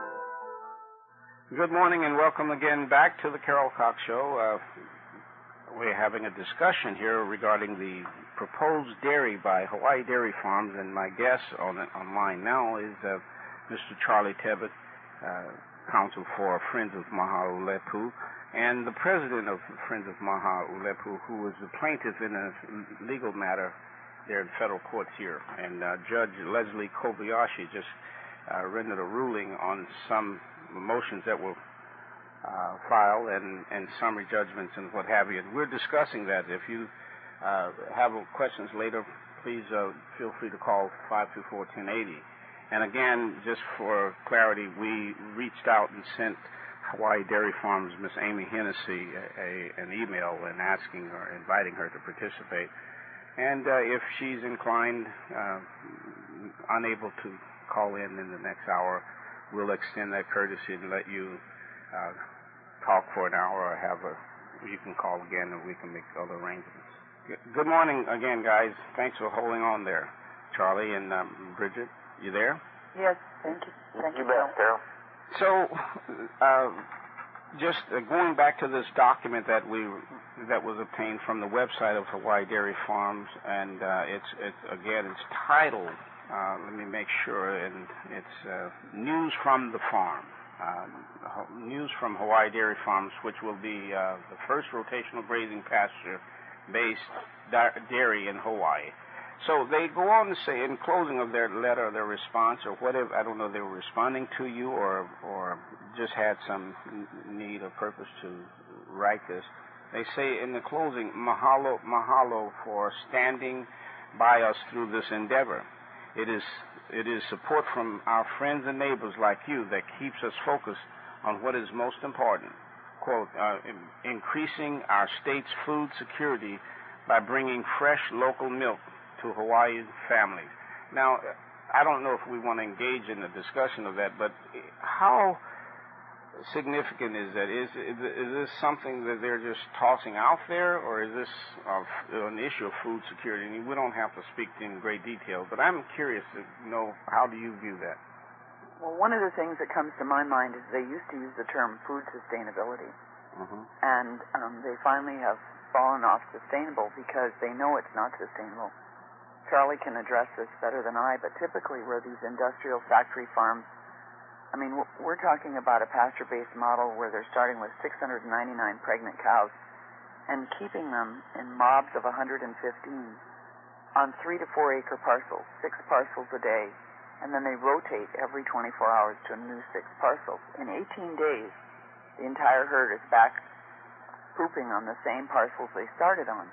Good morning and welcome again back to the Carol Cox Show. Uh, we're having a discussion here regarding the proposed dairy by Hawaii Dairy Farms, and my guest on it, online now is uh, Mister Charlie Tebbutt, uh, counsel for Friends of Mahaulepu, and the president of Friends of Mahaulepu, who is the plaintiff in a legal matter there in federal courts here. And uh, Judge Leslie Kobayashi just uh, rendered a ruling on some motions that were uh, filed and, and summary judgments and what have you. And we're discussing that. If you uh, have questions later, please uh, feel free to call five two four, one zero eight zero. And again, just for clarity, we reached out and sent Hawaii Dairy Farms' Miss Amy Hennessy a, a, an email and asking her, inviting her to participate. And uh, if she's inclined, uh, unable to call in in the next hour, we'll extend that courtesy and let you uh, talk for an hour, or have a, you can call again and we can make other arrangements. Good morning again, guys. Thanks for holding on there, Charlie and um, Bridget. You there? Yes, thank you. Thank you, you bet, Carol. So, uh, just uh, going back to this document that we that was obtained from the website of Hawaii Dairy Farms, and uh, it's it's again it's titled. Uh, let me make sure, and it's uh, News from the Farm. Uh, news from Hawaii Dairy Farms, which will be uh, the first rotational grazing pasture-based da- dairy in Hawaii. So they go on to say, in closing of their letter, their response, or whatever, I don't know if they were responding to you or or just had some need or purpose to write this. They say in the closing, mahalo, mahalo for standing by us through this endeavor. It is it is support from our friends and neighbors like you that keeps us focused on what is most important. Quote, uh, in, increasing our state's food security by bringing fresh local milk to Hawaii families. Now, I don't know if we want to engage in a discussion of that, but how significant is that? Is, is, is this something that they're just tossing out there, or is this uh, an issue of food security? I mean, we don't have to speak in great detail, but I'm curious to know, how do you view that? Well, one of the things that comes to my mind is they used to use the term food sustainability, mm-hmm. and um, they finally have fallen off sustainable because they know it's not sustainable. Charlie can address this better than I, but typically where these industrial factory farms, I mean, we're talking about a pasture-based model where they're starting with six hundred ninety-nine pregnant cows and keeping them in mobs of one hundred fifteen on three to four acre parcels, six parcels a day, and then they rotate every twenty-four hours to a new six parcels. In eighteen days, the entire herd is back pooping on the same parcels they started on.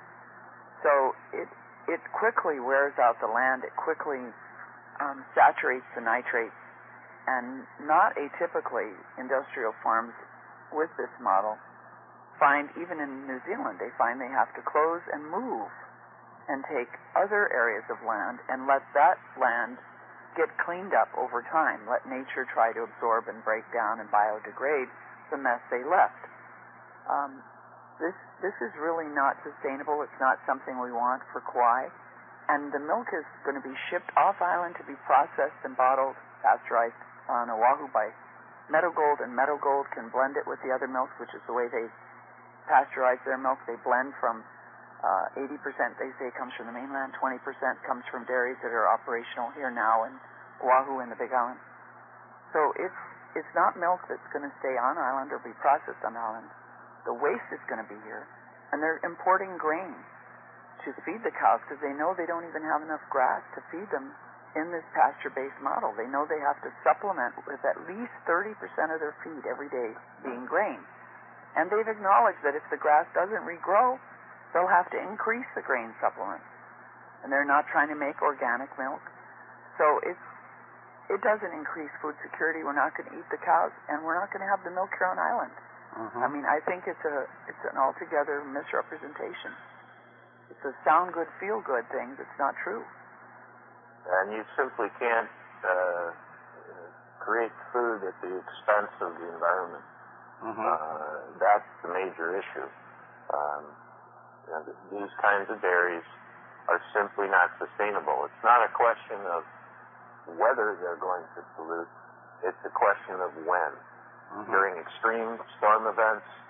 So it it quickly wears out the land. It quickly um, saturates the nitrates. And not atypically, industrial farms with this model find, even in New Zealand, they find they have to close and move and take other areas of land and let that land get cleaned up over time. Let nature try to absorb and break down and biodegrade the mess they left. Um, this this is really not sustainable. It's not something we want for Kauai. And the milk is going to be shipped off island to be processed and bottled, pasteurized on Oahu by Meadow Gold, and Meadow Gold can blend it with the other milks, which is the way they pasteurize their milk. They blend from uh, eighty percent, they say, comes from the mainland, twenty percent comes from dairies that are operational here now in Oahu and the Big Island. So it's it's not milk that's going to stay on island or be processed on island. The waste is going to be here, and they're importing grain to feed the cows because they know they don't even have enough grass to feed them in this pasture-based model. They know they have to supplement with at least thirty percent of their feed every day being grain. And they've acknowledged that if the grass doesn't regrow, they'll have to increase the grain supplement. And they're not trying to make organic milk. So it's, it doesn't increase food security. We're not going to eat the cows, and we're not going to have the milk here on island. Uh-huh. I mean, I think it's a it's an altogether misrepresentation. It's a sound good, feel good thing that's not true. And you simply can't uh, create food at the expense of the environment. Uh-huh. Uh, that's the major issue. Um, you know, these kinds of dairies are simply not sustainable. It's not a question of whether they're going to pollute. It's a question of when. Uh-huh. During extreme storm events,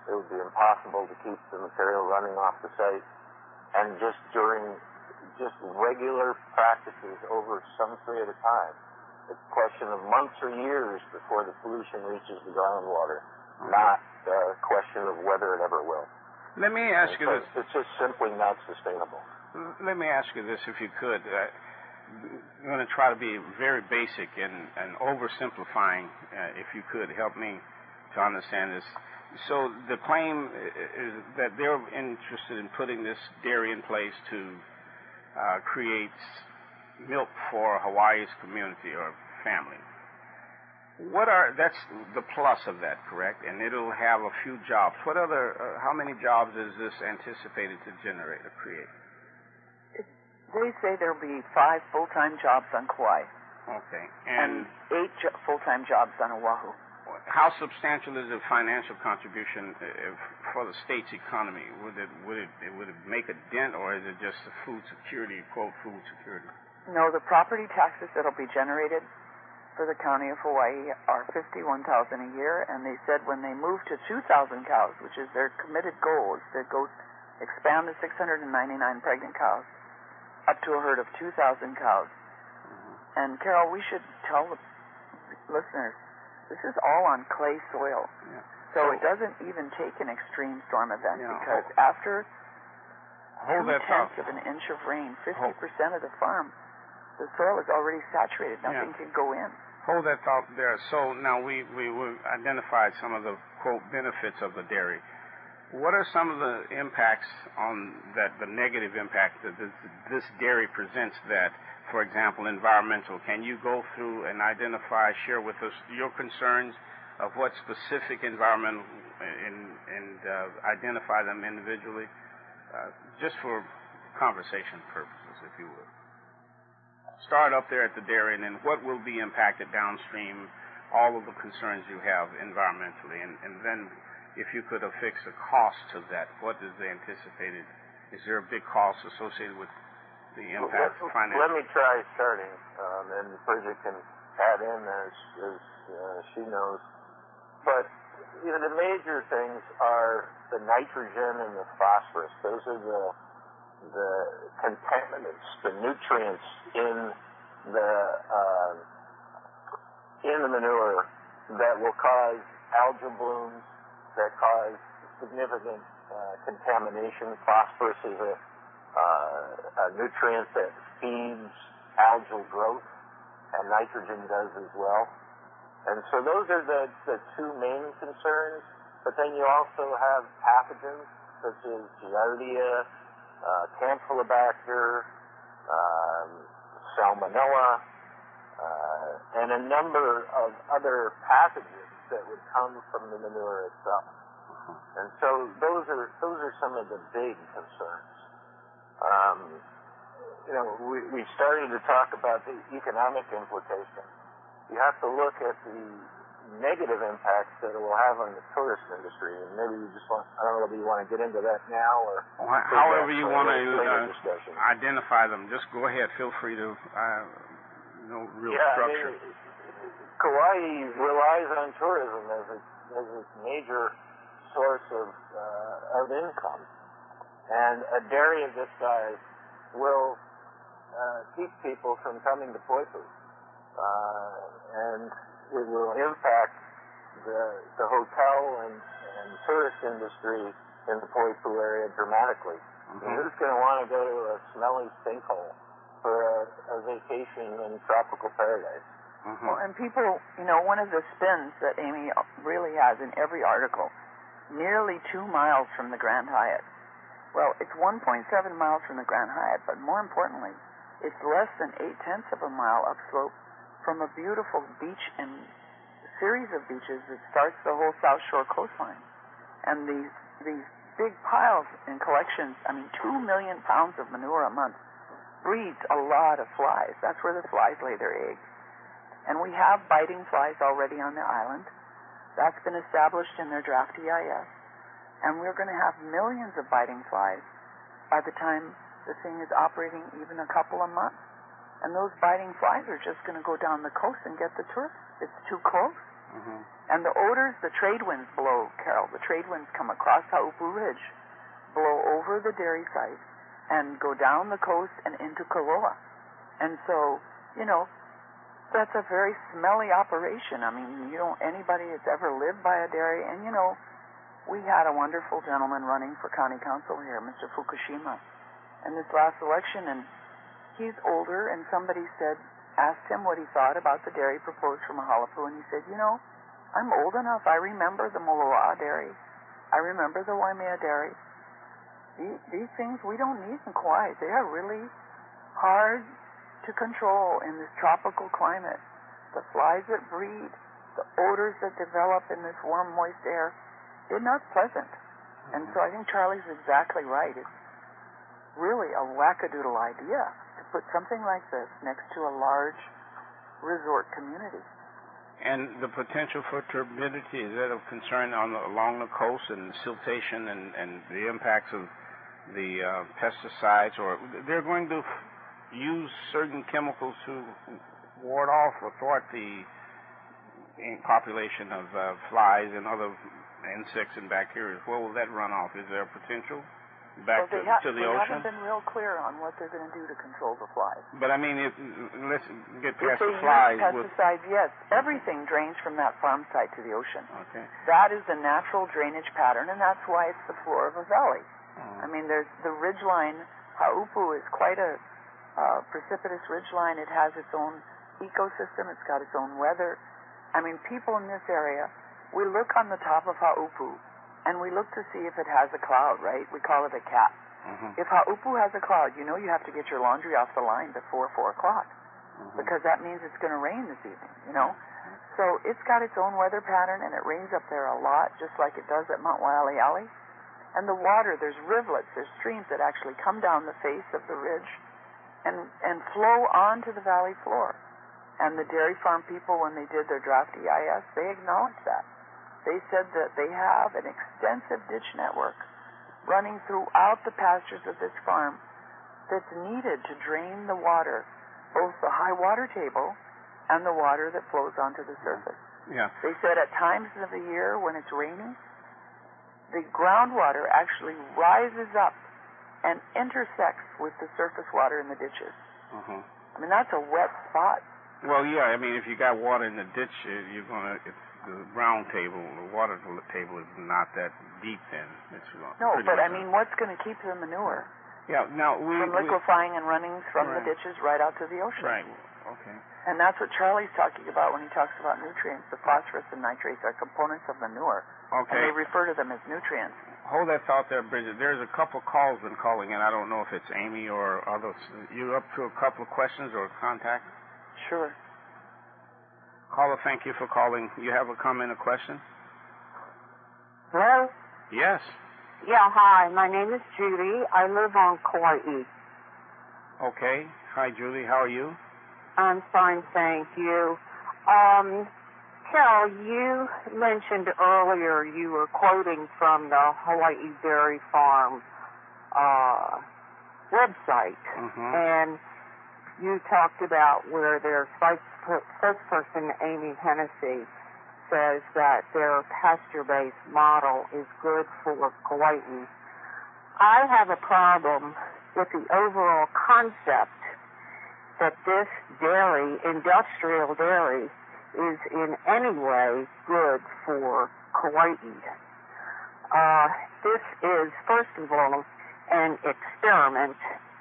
it would be impossible to keep the material running off the site. And just during just regular practices over some period of time, it's a question of months or years before the pollution reaches the groundwater, mm-hmm. not a question of whether it ever will. Let me ask and you so this. It's just simply not sustainable. Let me ask you this, if you could. Uh, I'm going to try to be very basic and, and oversimplifying, uh, if you could help me to understand this. So the claim is that they're interested in putting this dairy in place to uh, create milk for Hawaii's community or family. What are, that's the plus of that, correct? And it'll have a few jobs. What other, uh, how many jobs is this anticipated to generate or create? They say there'll be five full-time jobs on Kauai. Okay. And, and eight jo- full-time jobs on Oahu. How substantial is the financial contribution uh, for the state's economy? Would it would it would it make a dent, or is it just the food security, quote, food security? No, the property taxes that'll be generated for the county of Hawaii are fifty-one thousand dollars a year, and they said when they move to two thousand cows, which is their committed goal, is to go expand to six hundred ninety-nine pregnant cows up to a herd of two thousand cows. Mm-hmm. And Carol, we should tell the listeners, this is all on clay soil. Yeah. So, so it doesn't even take an extreme storm event, yeah, because hold, after hold two-tenths of an inch of rain, fifty percent of the farm, the soil is already saturated. Nothing yeah. can go in. Hold that thought there. So now we, we, we identified some of the, quote, benefits of the dairy. What are some of the impacts on that, the negative impact that this, this dairy presents that, for example, environmental? Can you go through and identify, share with us your concerns of what specific environmental, and, and uh, identify them individually, uh, just for conversation purposes, if you would? Start up there at the dairy, and then what will be impacted downstream, all of the concerns you have environmentally, and, and then if you could affix a cost to that, what is the anticipated? Is there a big cost associated with the impact well, let, financially? Let me try starting, um, and Bridget can add in as, as uh, she knows. But you know, the major things are the nitrogen and the phosphorus. Those are the the contaminants, the nutrients in the uh, in the manure that will cause algal blooms, that cause significant uh, contamination. Phosphorus is a, uh, a nutrient that feeds algal growth, and nitrogen does as well. And so those are the, the two main concerns. But then you also have pathogens such as Giardia, uh, Campylobacter, um, Salmonella, uh, and a number of other pathogens that would come from the manure itself. And so those are those are some of the big concerns. Um, you know, we, we started to talk about the economic implications. You have to look at the negative impacts that it will have on the tourist industry, and maybe you just want, I don't know whether you want to get into that now or... However you want to uh, identify them, just go ahead, feel free to, uh, no real yeah, structure. I mean, Kauai relies on tourism as its, as its major source of, uh, of income. And a dairy of this size will uh, keep people from coming to Poipu. Uh, and it will impact the, the hotel and, and tourist industry in the Poipu area dramatically. Mm-hmm. And who's going to want to go to a smelly sinkhole for a, a vacation in tropical paradise? Mm-hmm. Well, and people, you know, one of the spins that Amy really has in every article, nearly two miles from the Grand Hyatt. Well, it's one point seven miles from the Grand Hyatt, but more importantly, it's less than eight-tenths of a mile upslope from a beautiful beach and series of beaches that starts the whole South Shore coastline. And these these big piles and collections, I mean, two million pounds of manure a month breeds a lot of flies. That's where the flies lay their eggs. And we have biting flies already on the island. That's been established in their draft E I S. And we're going to have millions of biting flies by the time the thing is operating even a couple of months. And those biting flies are just going to go down the coast and get the tourists. It's too close. Mm-hmm. And the odors, the trade winds blow, Carol, the trade winds come across Haupu Ridge, blow over the dairy site, and go down the coast and into Koloa. And so, you know, that's a very smelly operation. I mean, you know, anybody that's ever lived by a dairy, and you know, we had a wonderful gentleman running for county council here, Mister Fukushima, in this last election, and he's older, and somebody said, asked him what he thought about the dairy proposed for Mahalapu, and he said, you know, I'm old enough, I remember the Moloa dairy, I remember the Waimea dairy. These, these things, we don't need them quiet. They are really hard to control in this tropical climate. The flies that breed, the odors that develop in this warm, moist air, they're not pleasant. Mm-hmm. And so I think Charlie's exactly right. It's really a wackadoodle idea to put something like this next to a large resort community. And the potential for turbidity, is that of concern on the, along the coast and siltation and, and the impacts of the uh, pesticides? Or they're going to use certain chemicals to ward off or thwart the population of uh, flies and other insects and bacteria. Where will that run off? Is there a potential back well, to, ha- to the they ocean? They haven't been real clear on what they're going to do to control the flies. But I mean, if, let's get past if they the flies. Use pesticides, with... yes. Everything drains from that farm site to the ocean. Okay. That is the natural drainage pattern, and that's why it's the floor of a valley. Mm-hmm. I mean, there's the ridgeline. Haupu is quite a uh, precipitous ridgeline. It has its own ecosystem. It's got its own weather. I mean, people in this area, we look on the top of Haupu, and we look to see if it has a cloud, right? We call it a cap. Mm-hmm. If Haupu has a cloud, you know you have to get your laundry off the line before four o'clock, mm-hmm. because that means it's going to rain this evening, you know? Mm-hmm. So it's got its own weather pattern, and it rains up there a lot, just like it does at Mount Waialeale. And the water, there's rivulets, there's streams that actually come down the face of the ridge and, and flow onto the valley floor. And the dairy farm people, when they did their draft E I S, they acknowledged that. They said that they have an extensive ditch network running throughout the pastures of this farm that's needed to drain the water, both the high water table and the water that flows onto the surface. Yeah. They said at times of the year when it's raining, the groundwater actually rises up and intersects with the surface water in the ditches. Mm-hmm. I mean, that's a wet spot. Well, yeah, I mean, if you got water in the ditch, you're going to, it's the ground table, the water table is not that deep then. It's no, but I mean, what's going to keep the manure? Yeah, now we... From liquefying we, and running from right. the ditches right out to the ocean. Right, okay. And that's what Charlie's talking about when he talks about nutrients. The phosphorus and nitrates are components of manure. Okay. And they refer to them as nutrients. Hold that thought there, Bridget. There's a couple calls been calling in. I don't know if it's Amy or others. You up to a couple of questions or contact? Sure. Caller, thank you for calling. You have a comment or question? Hello? Yes. Yeah, hi. My name is Judy. I live on Kauai. Okay. Hi, Judy. How are you? I'm fine, thank you. Um, Carol, you mentioned earlier you were quoting from the Hawaii Dairy Farm uh, website, mm-hmm. and you talked about where their spokesperson, Amy Hennessy, says that their pasture-based model is good for Kauai. I have a problem with the overall concept that this dairy, industrial dairy, is in any way good for Kauai. Uh, this is, first of all, an experiment.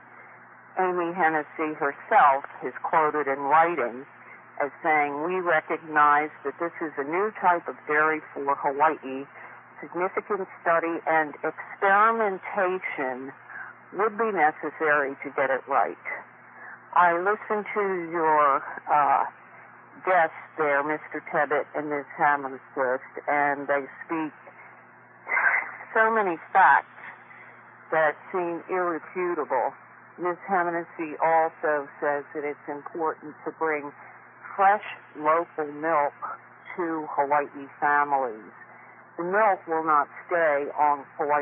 Amy Hennessy herself is quoted in writing as saying, "We recognize that this is a new type of dairy for Hawaii. Significant study and experimentation would be necessary to get it right." I listened to your uh, guests there, Mister Tebbett and Miz Hammerslist, and they speak so many facts that seem irrefutable. Miz Hennessy also says that it's important to bring fresh local milk to Hawaii families. The milk will not stay on Hawaii,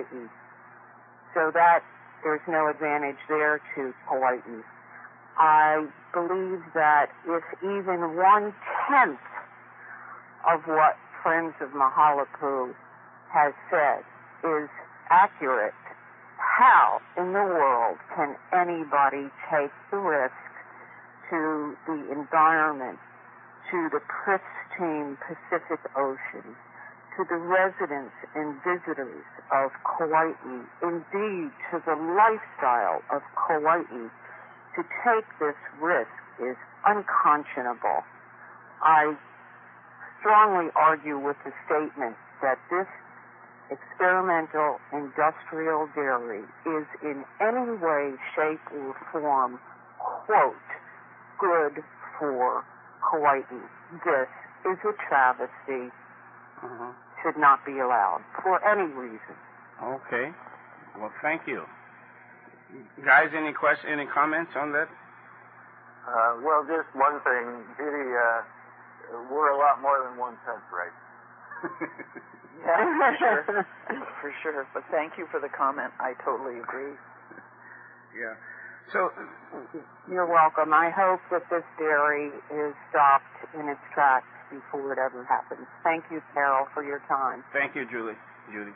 so that there's no advantage there to Hawaii. I believe that if even one-tenth of what Friends of Mahalapu has said is accurate. How in the world can anybody take the risk to the environment, to the pristine Pacific Ocean, to the residents and visitors of Kauai, indeed to the lifestyle of Kauai? To take this risk is unconscionable. I strongly argue with the statement that this experimental industrial dairy is in any way, shape, or form, quote, good for Kauai. This is a travesty. Mm-hmm. Should not be allowed for any reason. Okay. Well, thank you. Guys, any question, any comments on that? Uh, well, just one thing, Judy, uh, we're a lot more than one tenth right. Yeah, for sure. For sure. But thank you for the comment. I totally agree. Yeah. So, you're welcome. I hope that this dairy is stopped in its tracks before it ever happens. Thank you, Carol, for your time. Thank you, Julie. Judy.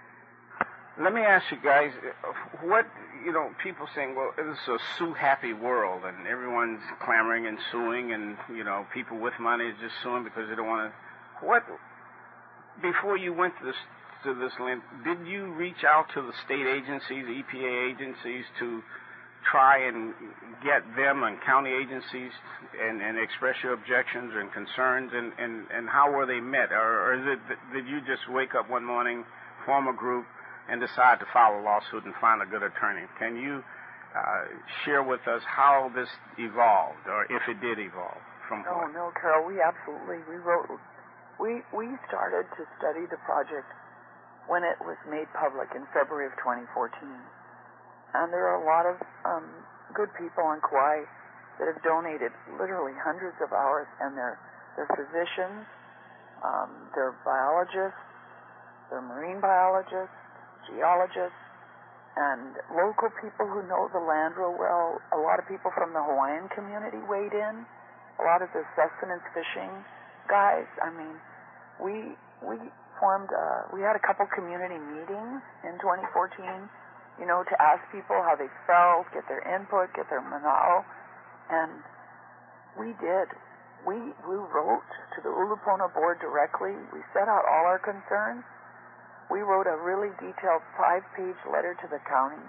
Let me ask you guys, what, you know, people saying, well, it is a sue-happy world, and everyone's clamoring and suing, and, you know, people with money is just suing because they don't want to. What, before you went to this, to this land, did you reach out to the state agencies, E P A agencies, to try and get them and county agencies and, and express your objections and concerns, and, and, and how were they met? Or, or is it, did you just wake up one morning, form a group, and decide to file a lawsuit and find a good attorney? Can you uh, share with us how this evolved, or if it did evolve? From No, what? no, Carol, we absolutely, we wrote, we, we started to study the project when it was made public in February of twenty fourteen. And there are a lot of um, good people on Kauai that have donated literally hundreds of hours, and they're, they're physicians, um, they're biologists, they're marine biologists, geologists, and local people who know the land real well. A lot of people from the Hawaiian community weighed in, a lot of the sustenance fishing guys. I mean, we we formed, uh, we had a couple community meetings in twenty fourteen, you know, to ask people how they felt, get their input, get their manao, and we did. We, we wrote to the Ulupono board directly. We set out all our concerns. We wrote a really detailed five-page letter to the county.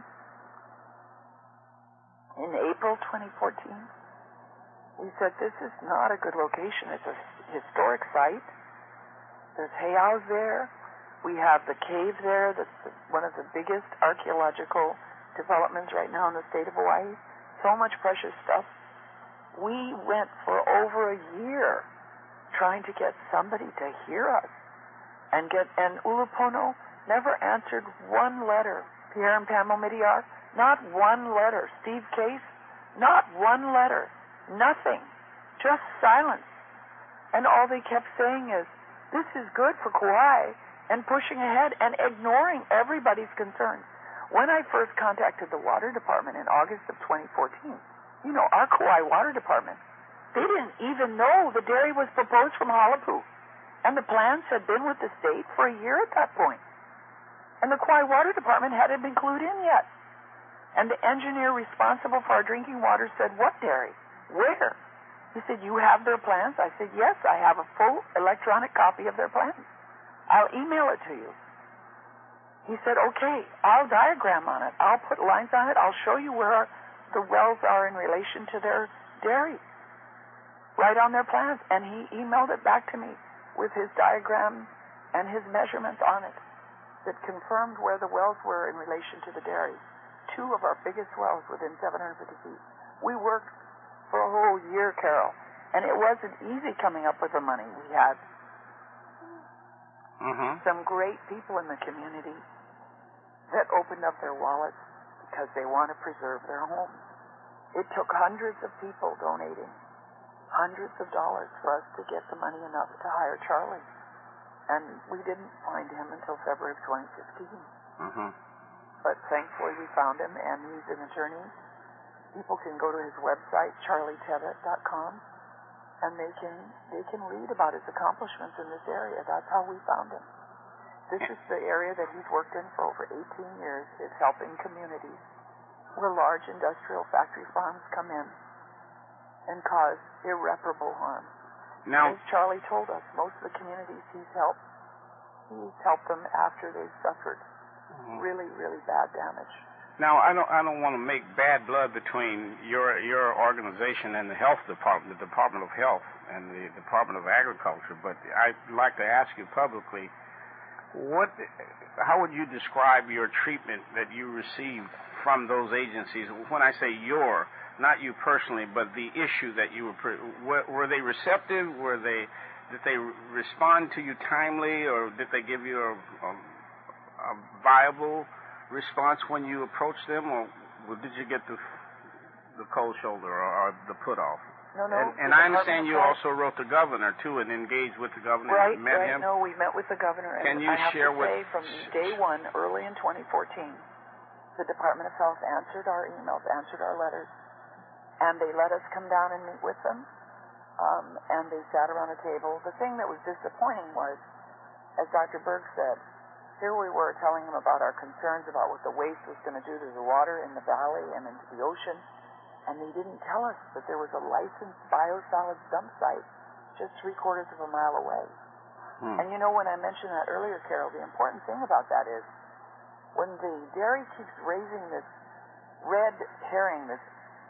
In April twenty fourteen, we said, this is not a good location. It's a historic site. There's heiaus there. We have the cave there that's one of the biggest archaeological developments right now in the state of Hawaii. So much precious stuff. We went for over a year trying to get somebody to hear us. And get and Ulupono never answered one letter. Pierre and Pam Omidyar, not one letter. Steve Case, not one letter. Nothing. Just silence. And all they kept saying is, this is good for Kauai, and pushing ahead and ignoring everybody's concerns. When I first contacted the water department in August of twenty fourteen, you know, our Kauai water department, they didn't even know the dairy was proposed from Halapu. And the plans had been with the state for a year at that point. And the Kauai Water Department hadn't been clued in yet. And the engineer responsible for our drinking water said, what dairy? Where? He said, you have their plans? I said, yes, I have a full electronic copy of their plans. I'll email it to you. He said, okay, I'll diagram on it. I'll put lines on it. I'll show you where the wells are in relation to their dairy. Right on their plans. And he emailed it back to me with his diagram and his measurements on it that confirmed where the wells were in relation to the dairy. Two of our biggest wells within seven hundred fifty feet. We worked for a whole year, Carol, and it wasn't easy coming up with the money. We had mm-hmm. some great people in the community that opened up their wallets because they want to preserve their homes. It took hundreds of people donating hundreds of dollars for us to get the money enough to hire Charlie. And we didn't find him until February of twenty fifteen. Mm-hmm. But thankfully we found him, and he's an attorney. People can go to his website, charlie tebet dot com, and they can they can read about his accomplishments in this area. That's how we found him. This is the area that he's worked in for over eighteen years. It's helping communities where large industrial factory farms come in and cause irreparable harm. Now, as Charlie told us, most of the communities he's helped, he's helped them after they've suffered mm-hmm. really, really bad damage. Now, I don't, I don't want to make bad blood between your your organization and the health department, the Department of Health and the Department of Agriculture, but I'd like to ask you publicly, what, how would you describe your treatment that you received from those agencies? When I say your, not you personally, but the issue that you were, were, were they receptive? Were they, did they respond to you timely, or did they give you a, a, a viable response when you approached them, or did you get the the cold shoulder or, or the put off? No, no. And, and I understand you also wrote the governor too and engaged with the governor. Right, and met right. him. No, we met with the governor. And Can you I have share to with say, from day one, early in twenty fourteen, the Department of Health answered our emails, answered our letters, and they let us come down and meet with them. Um, and they sat around a table. The thing that was disappointing was, as Doctor Berg said, here we were telling them about our concerns about what the waste was going to do to the water in the valley and into the ocean, and they didn't tell us that there was a licensed biosolids dump site just three quarters of a mile away. Hmm. And you know, when I mentioned that earlier, Carol, the important thing about that is when the dairy keeps raising this red herring, this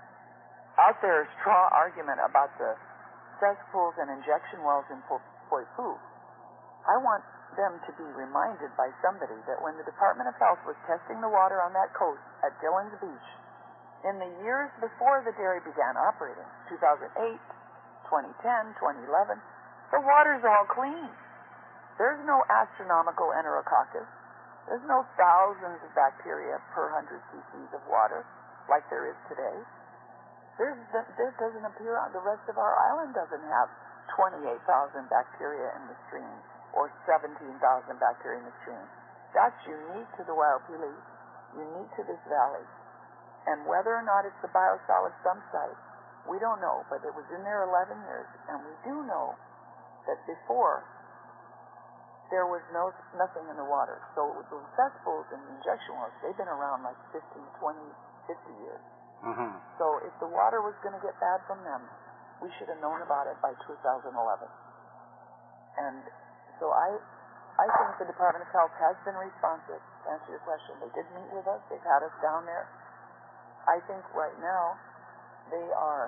out there straw argument about the cesspools and injection wells in Poipu, I want them to be reminded by somebody that when the Department of Health was testing the water on that coast at Dillon's Beach in the years before the dairy began operating, two thousand eight, twenty ten, twenty eleven, the water's all clean. There's no astronomical enterococcus. There's no thousands of bacteria per one hundred cc's of water like there is today. There's, this doesn't appear on the rest of our island doesn't have twenty-eight thousand bacteria in the stream or seventeen thousand bacteria in the stream. That's unique to the Waiopili, unique to this valley. And whether or not it's the biosolids dump site, we don't know, but it was in there eleven years, and we do know that before there was no nothing in the water. So the cesspools and the injection wells, they've been around like fifteen, twenty, fifty years. Mm-hmm. So if the water was going to get bad from them, we should have known about it by two thousand eleven. And so I I think the Department of Health has been responsive. To answer your question, they did meet with us. They've had us down there. I think right now they are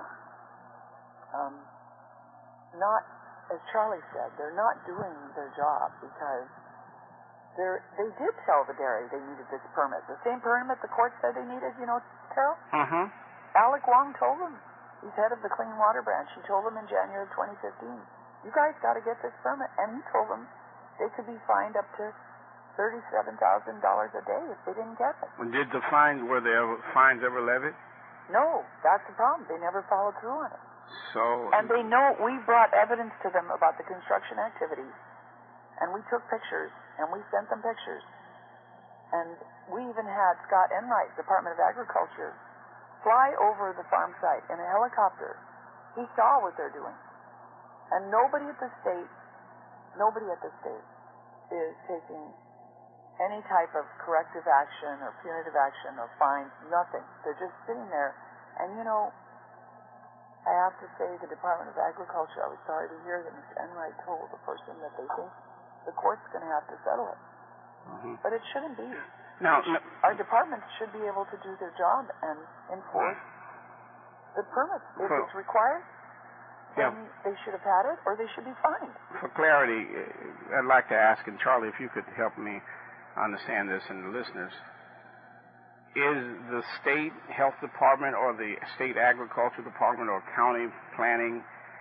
um, not, as Charlie said, they're not doing their job because they're, they did tell the dairy they needed this permit. The same permit the court said they needed, you know, Carol? Mm-hmm. Alec Wong told them. He's head of the Clean Water Branch. He told them in January twenty fifteen, you guys got to get this permit. And he told them they could be fined up to thirty-seven thousand dollars a day if they didn't get it. Did the fines, were there ever, fines ever levied? No, that's the problem. They never followed through on it. So. And they know we brought evidence to them about the construction activities, and we took pictures, and we sent them pictures. And we even had Scott Enright, Department of Agriculture, fly over the farm site in a helicopter. He saw what they're doing. And nobody at the state, nobody at the state is taking any type of corrective action or punitive action or fines, nothing. They're just sitting there. And, you know, I have to say the Department of Agriculture, I was sorry to hear that Mister Enright told the person that they think the court's going to have to settle it. Mm-hmm. But it shouldn't be. Now, should, our departments should be able to do their job and enforce the permits. If well, it's required, then yeah. they should have had it or they should be fined. For clarity, I'd like to ask, and Charlie, if you could help me understand this and the listeners, is the state health department or the state agriculture department or county planning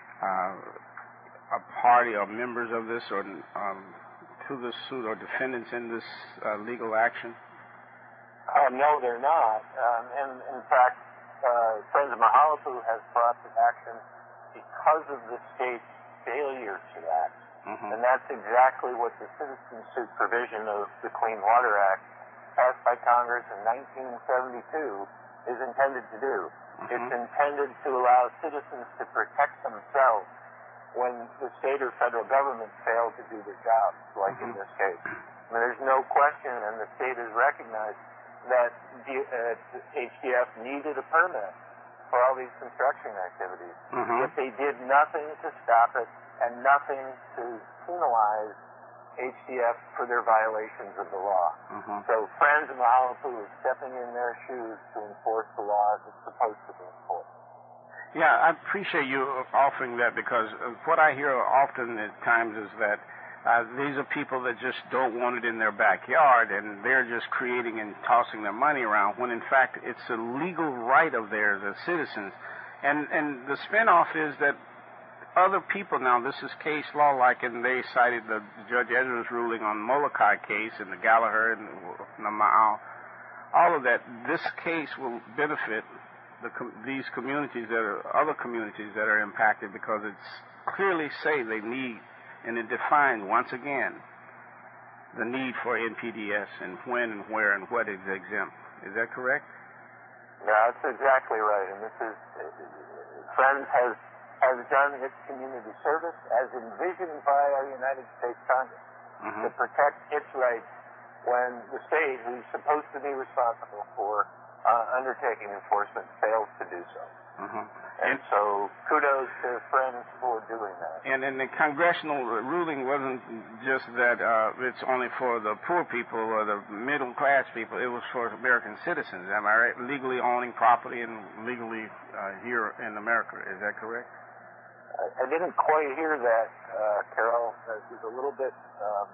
uh, a party or members of this or um, to this suit or defendants in this uh, legal action? Uh, no, they're not. Um, and in fact, uh, Friends of Mahalapu has brought the action because of the state's failure to act. Mm-hmm. And that's exactly what the citizen suit provision of the Clean Water Act, passed by Congress in nineteen seventy-two, is intended to do. Mm-hmm. It's intended to allow citizens to protect themselves when the state or federal government fail to do their jobs, like Mm-hmm. in this case. I mean, there's no question, and the state has recognized that D- uh, H D F needed a permit for all these construction activities. Mm-hmm. But they did nothing to stop it and nothing to penalize H D F for their violations of the law. Mm-hmm. So Friends of Mahalapu is stepping in their shoes to enforce the law as it's supposed to be enforced. Yeah, I appreciate you offering that, because what I hear often at times is that uh, these are people that just don't want it in their backyard, and they're just creating and tossing their money around, when in fact it's a legal right of theirs as citizens. And and the spinoff is that other people, now this is case law, like, and they cited the Judge Ezra's ruling on Molokai case and the Gallagher and the Ma'au, all of that. This case will benefit The com- these communities that are other communities that are impacted, because it's clearly say they need, and it defines once again the need for N P D S and when and where and what is exempt. Is that correct? Yeah, that's exactly right. And this is Friends has has done its community service as envisioned by our United States Congress Mm-hmm. to protect its rights when the state, who's supposed to be responsible for Uh, undertaking enforcement, fails to do so. Mm-hmm. And, and so kudos to Friends for doing that. And and the congressional ruling wasn't just that uh, it's only for the poor people or the middle class people. It was for American citizens. Am I right? Legally owning property and legally uh, here in America. Is that correct? I, I didn't quite hear that, uh, Carol. It was a little bit um,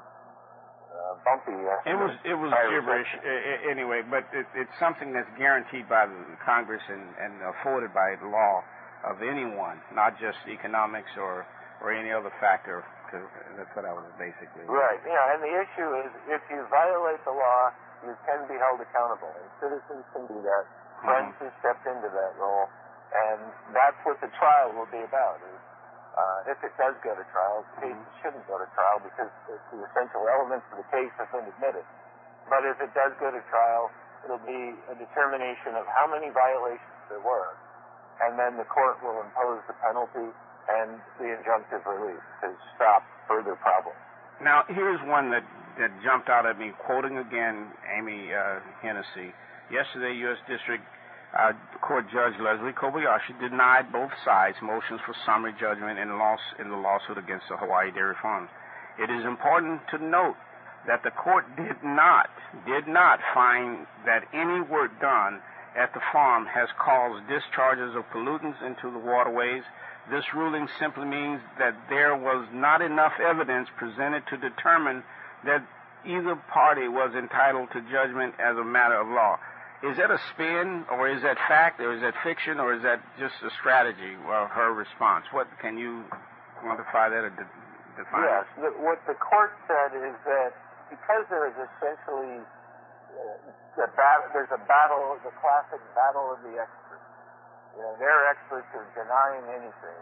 uh, bumpy. Uh, It was it was gibberish I, I, anyway, but it, it's something that's guaranteed by the Congress and, and afforded by law of anyone, not just economics or, or any other factor. Cause that's what I was basically. Right. Yeah, and the issue is if you violate the law, you can be held accountable, and citizens can do that. Mm-hmm. Friends has stepped into that role, and that's what the trial will be about. Is Uh, if it does go to trial, the case mm-hmm. shouldn't go to trial because the essential elements of the case have been admitted. But if it does go to trial, it'll be a determination of how many violations there were, and then the court will impose the penalty and the injunctive relief to stop further problems. Now, here's one that, that jumped out at me, quoting again Amy uh, Hennessy. Yesterday, U S District Uh, Court Judge Leslie Kobayashi denied both sides' motions for summary judgment in, loss, in the lawsuit against the Hawaii Dairy Farms. It is important to note that the court did not, did not find that any work done at the farm has caused discharges of pollutants into the waterways. This ruling simply means that there was not enough evidence presented to determine that either party was entitled to judgment as a matter of law. Is that a spin, or is that fact, or is that fiction, or is that just a strategy, well, her response? What can you quantify that or de- define? Yes, the, what the court said is that because there is essentially uh, a bat- there's a battle, the classic battle of the experts. You know, their experts are denying anything,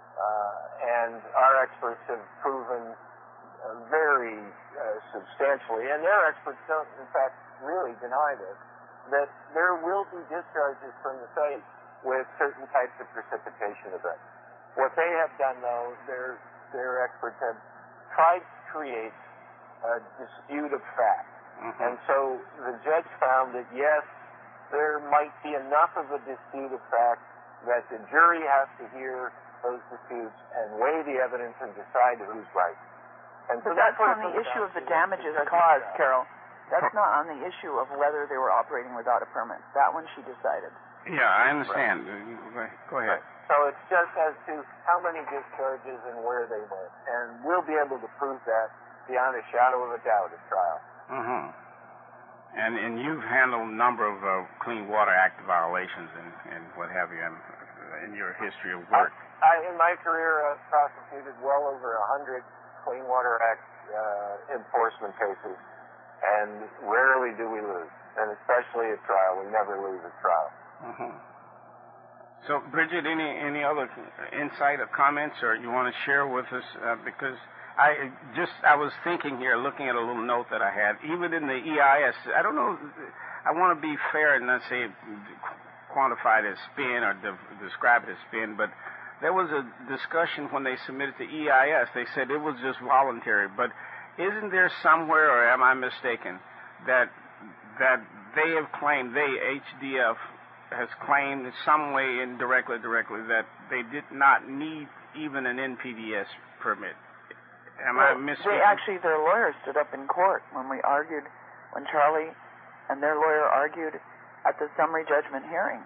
uh, and our experts have proven uh, very uh, substantially, and their experts don't, in fact, really deny this, that there will be discharges from the site with certain types of precipitation events. What they have done, though, their, their experts have tried to create a dispute of fact. Mm-hmm. And so the judge found that, yes, there might be enough of a dispute of fact that the jury has to hear those disputes and weigh the evidence and decide who's right. And so, so that's on the issue of the damages caused, Carol. That's not on the issue of whether they were operating without a permit. That one she decided. Yeah, I understand. Right. Go ahead. Right. So it's just as to how many discharges and where they went. And we'll be able to prove that beyond a shadow of a doubt at trial. Mm-hmm. And and you've handled a number of uh, Clean Water Act violations and, and what have you in, in your history of work. I, I, in my career, I've prosecuted well over a hundred Clean Water Act uh, enforcement cases. And rarely do we lose, and especially at trial. We never lose at trial. Mm-hmm. So, Bridget, any any other insight or comments, or you want to share with us? Uh, because I just I was thinking here, looking at a little note that I had, even in the E I S. I don't know. I want to be fair and not say quantify it as spin or de- describe it as spin, but there was a discussion when they submitted to E I S. They said it was just voluntary. But isn't there somewhere, or am I mistaken, that that they have claimed, they, H D F, has claimed in some way, indirectly, directly, that they did not need even an N P D S permit? Am well, I mistaken? They actually, their lawyer stood up in court when we argued, when Charlie and their lawyer argued at the summary judgment hearing.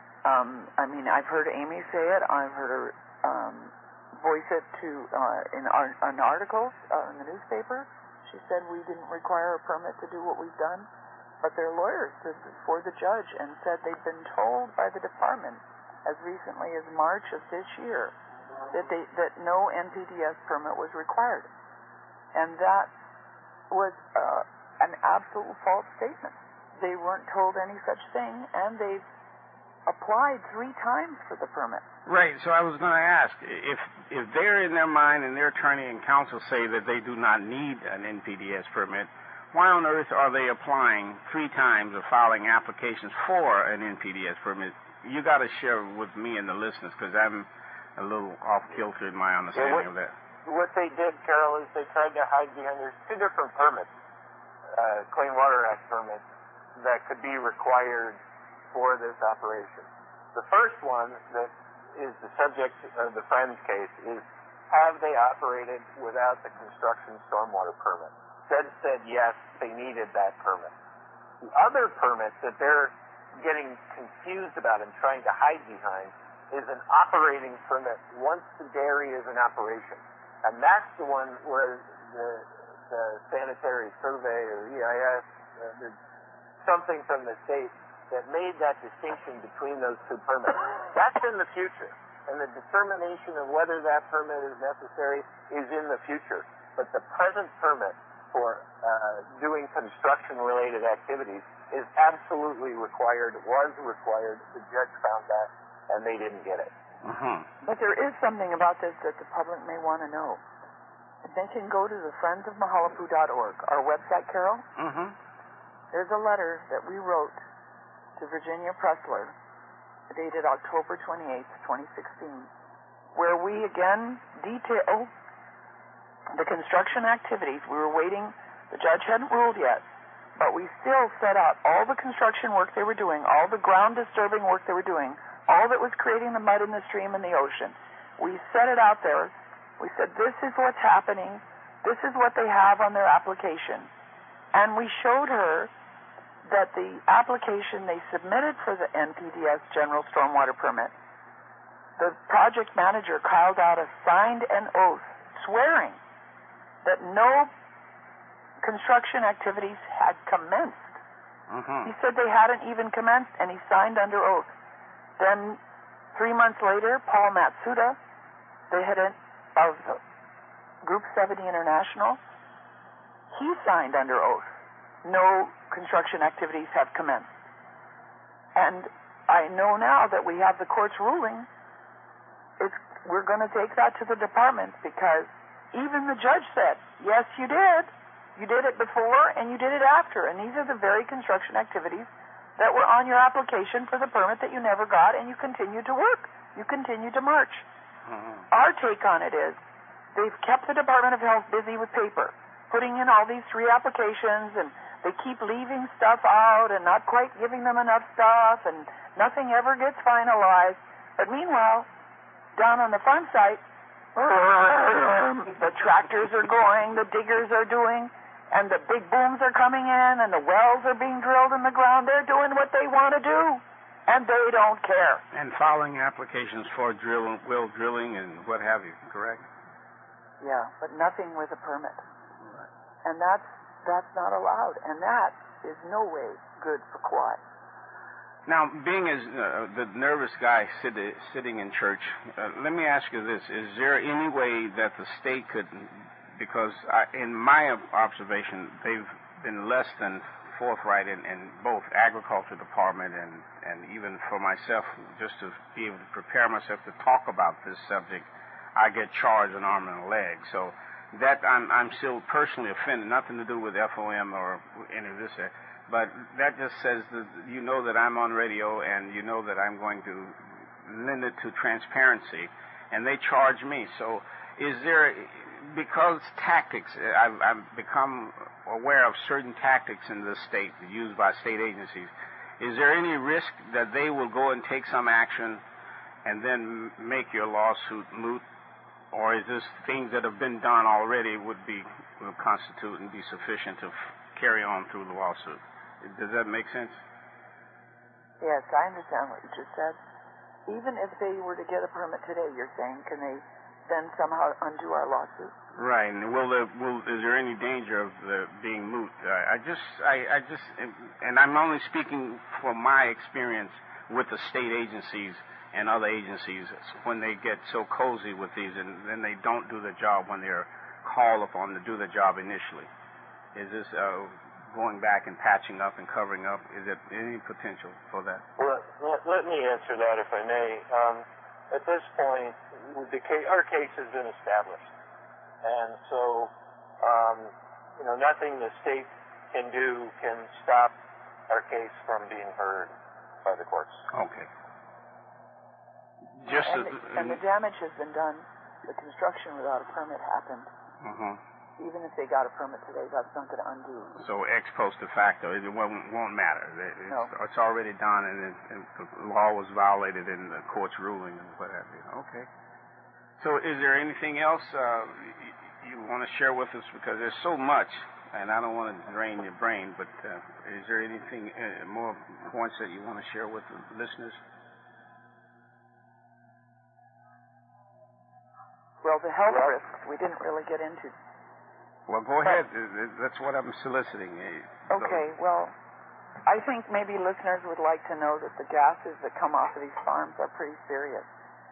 Um, I mean, I've heard Amy say it. I've heard her um, voice it to uh, in, our, in articles uh, in the newspaper. She said we didn't require a permit to do what we've done. But their lawyer stood before the judge and said they'd been told by the department as recently as March of this year that they that no N P D S permit was required. And that was uh, an absolute false statement. They weren't told any such thing, and they've applied three times for the permit. Right, so I was going to ask, if if they're in their mind and their attorney and counsel say that they do not need an N P D S permit, why on earth are they applying three times or filing applications for an N P D S permit? You got to share with me and the listeners, because I'm a little off kilter in my understanding yeah, what, of that. What they did, Carol, is they tried to hide behind, there's two different permits, uh, Clean Water Act permits, that could be required for this operation. The first one that is the subject of the Friends case is, have they operated without the construction stormwater permit? Said said yes, they needed that permit. The other permit that they're getting confused about and trying to hide behind is an operating permit once the dairy is in operation. And that's the one where the, the sanitary survey or E I S, uh, there's something from the state that made that distinction between those two permits. That's in the future. And the determination of whether that permit is necessary is in the future. But the present permit for uh, doing construction-related activities is absolutely required, was required. The judge found that, and they didn't get it. Uh-huh. But there is something about this that the public may want to know. They can go to the friends of mahalapu dot org, our website, Carol. Uh-huh. There's a letter that we wrote to Virginia Pressler, dated October twenty-eighth, twenty sixteen, where we again detail the construction activities. We were waiting, the judge hadn't ruled yet, but we still set out all the construction work they were doing, all the ground disturbing work they were doing, all that was creating the mud in the stream and the ocean. We set it out there. We said, this is what's happening. This is what they have on their application. And we showed her that the application they submitted for the N P D S General Stormwater Permit, the project manager, Kyle Dowda, signed an oath swearing that no construction activities had commenced. Uh-huh. He said they hadn't even commenced, and he signed under oath. Then, three months later, Paul Matsuda, the head of Group seventy International, he signed under oath. No construction activities have commenced. And I know now that we have the court's ruling, it's, we're going to take that to the department, because even the judge said, yes, you did. You did it before and you did it after. And these are the very construction activities that were on your application for the permit that you never got, and you continue to work. You continue to march. Uh-huh. Our take on it is they've kept the Department of Health busy with paper, putting in all these three applications, and they keep leaving stuff out and not quite giving them enough stuff, and nothing ever gets finalized. But meanwhile, down on the farm site, the tractors are going, the diggers are doing, and the big booms are coming in, and the wells are being drilled in the ground. They're doing what they want to do, and they don't care. And filing applications for drill, well drilling and what have you, correct? Yeah, but nothing with a permit. Right. And that's that's not allowed, and that is no way good for Kauai. Now, being as uh, the nervous guy sit, sitting in church, uh, let me ask you this. Is there any way that the state could, because I, in my observation, they've been less than forthright in, in both agriculture department and, and even for myself, just to be able to prepare myself to talk about this subject, I get charged an arm and a leg. So that I'm, I'm still personally offended, nothing to do with F O M or any of this. Uh, But that just says that you know that I'm on radio, and you know that I'm going to lend it to transparency. and they charge me. So is there, because tactics, I've, I've become aware of certain tactics in the state used by state agencies. Is there any risk that they will go and take some action and then make your lawsuit moot? Or is this things that have been done already would be will constitute and be sufficient to f- carry on through the lawsuit? Does that make sense? Yes, I understand what you just said. Even if they were to get a permit today, you're saying, can they then somehow undo our lawsuit? Right. And will there, will, is there any danger of the being moot? I, I just, I, I just, and I'm only speaking from my experience with the state agencies and other agencies when they get so cozy with these and then they don't do the job when they're called upon to do the job initially. Is this uh, going back and patching up and covering up? Is there any potential for that? Well, let, let me answer that if I may. Um, at this point, the case, our case has been established. And so, um, you know, nothing the state can do can stop our case from being heard by the courts. Okay. Just and, a, the, and the damage has been done. The construction without a permit happened. Uh-huh. Even if they got a permit today, that's not going to undo. So ex post facto, it won't, won't matter. It's, no. it's already done, and, it, and the law was violated in the court's ruling and what have you. Okay. So is there anything else uh, you, you want to share with us? Because there's so much, and I don't want to drain your brain, but uh, is there anything, uh, more points that you want to share with the listeners? Well, the health risks we didn't really get into. Well, go ahead. That's what I'm soliciting. Okay, well, I think maybe listeners would like to know that the gases that come off of these farms are pretty serious.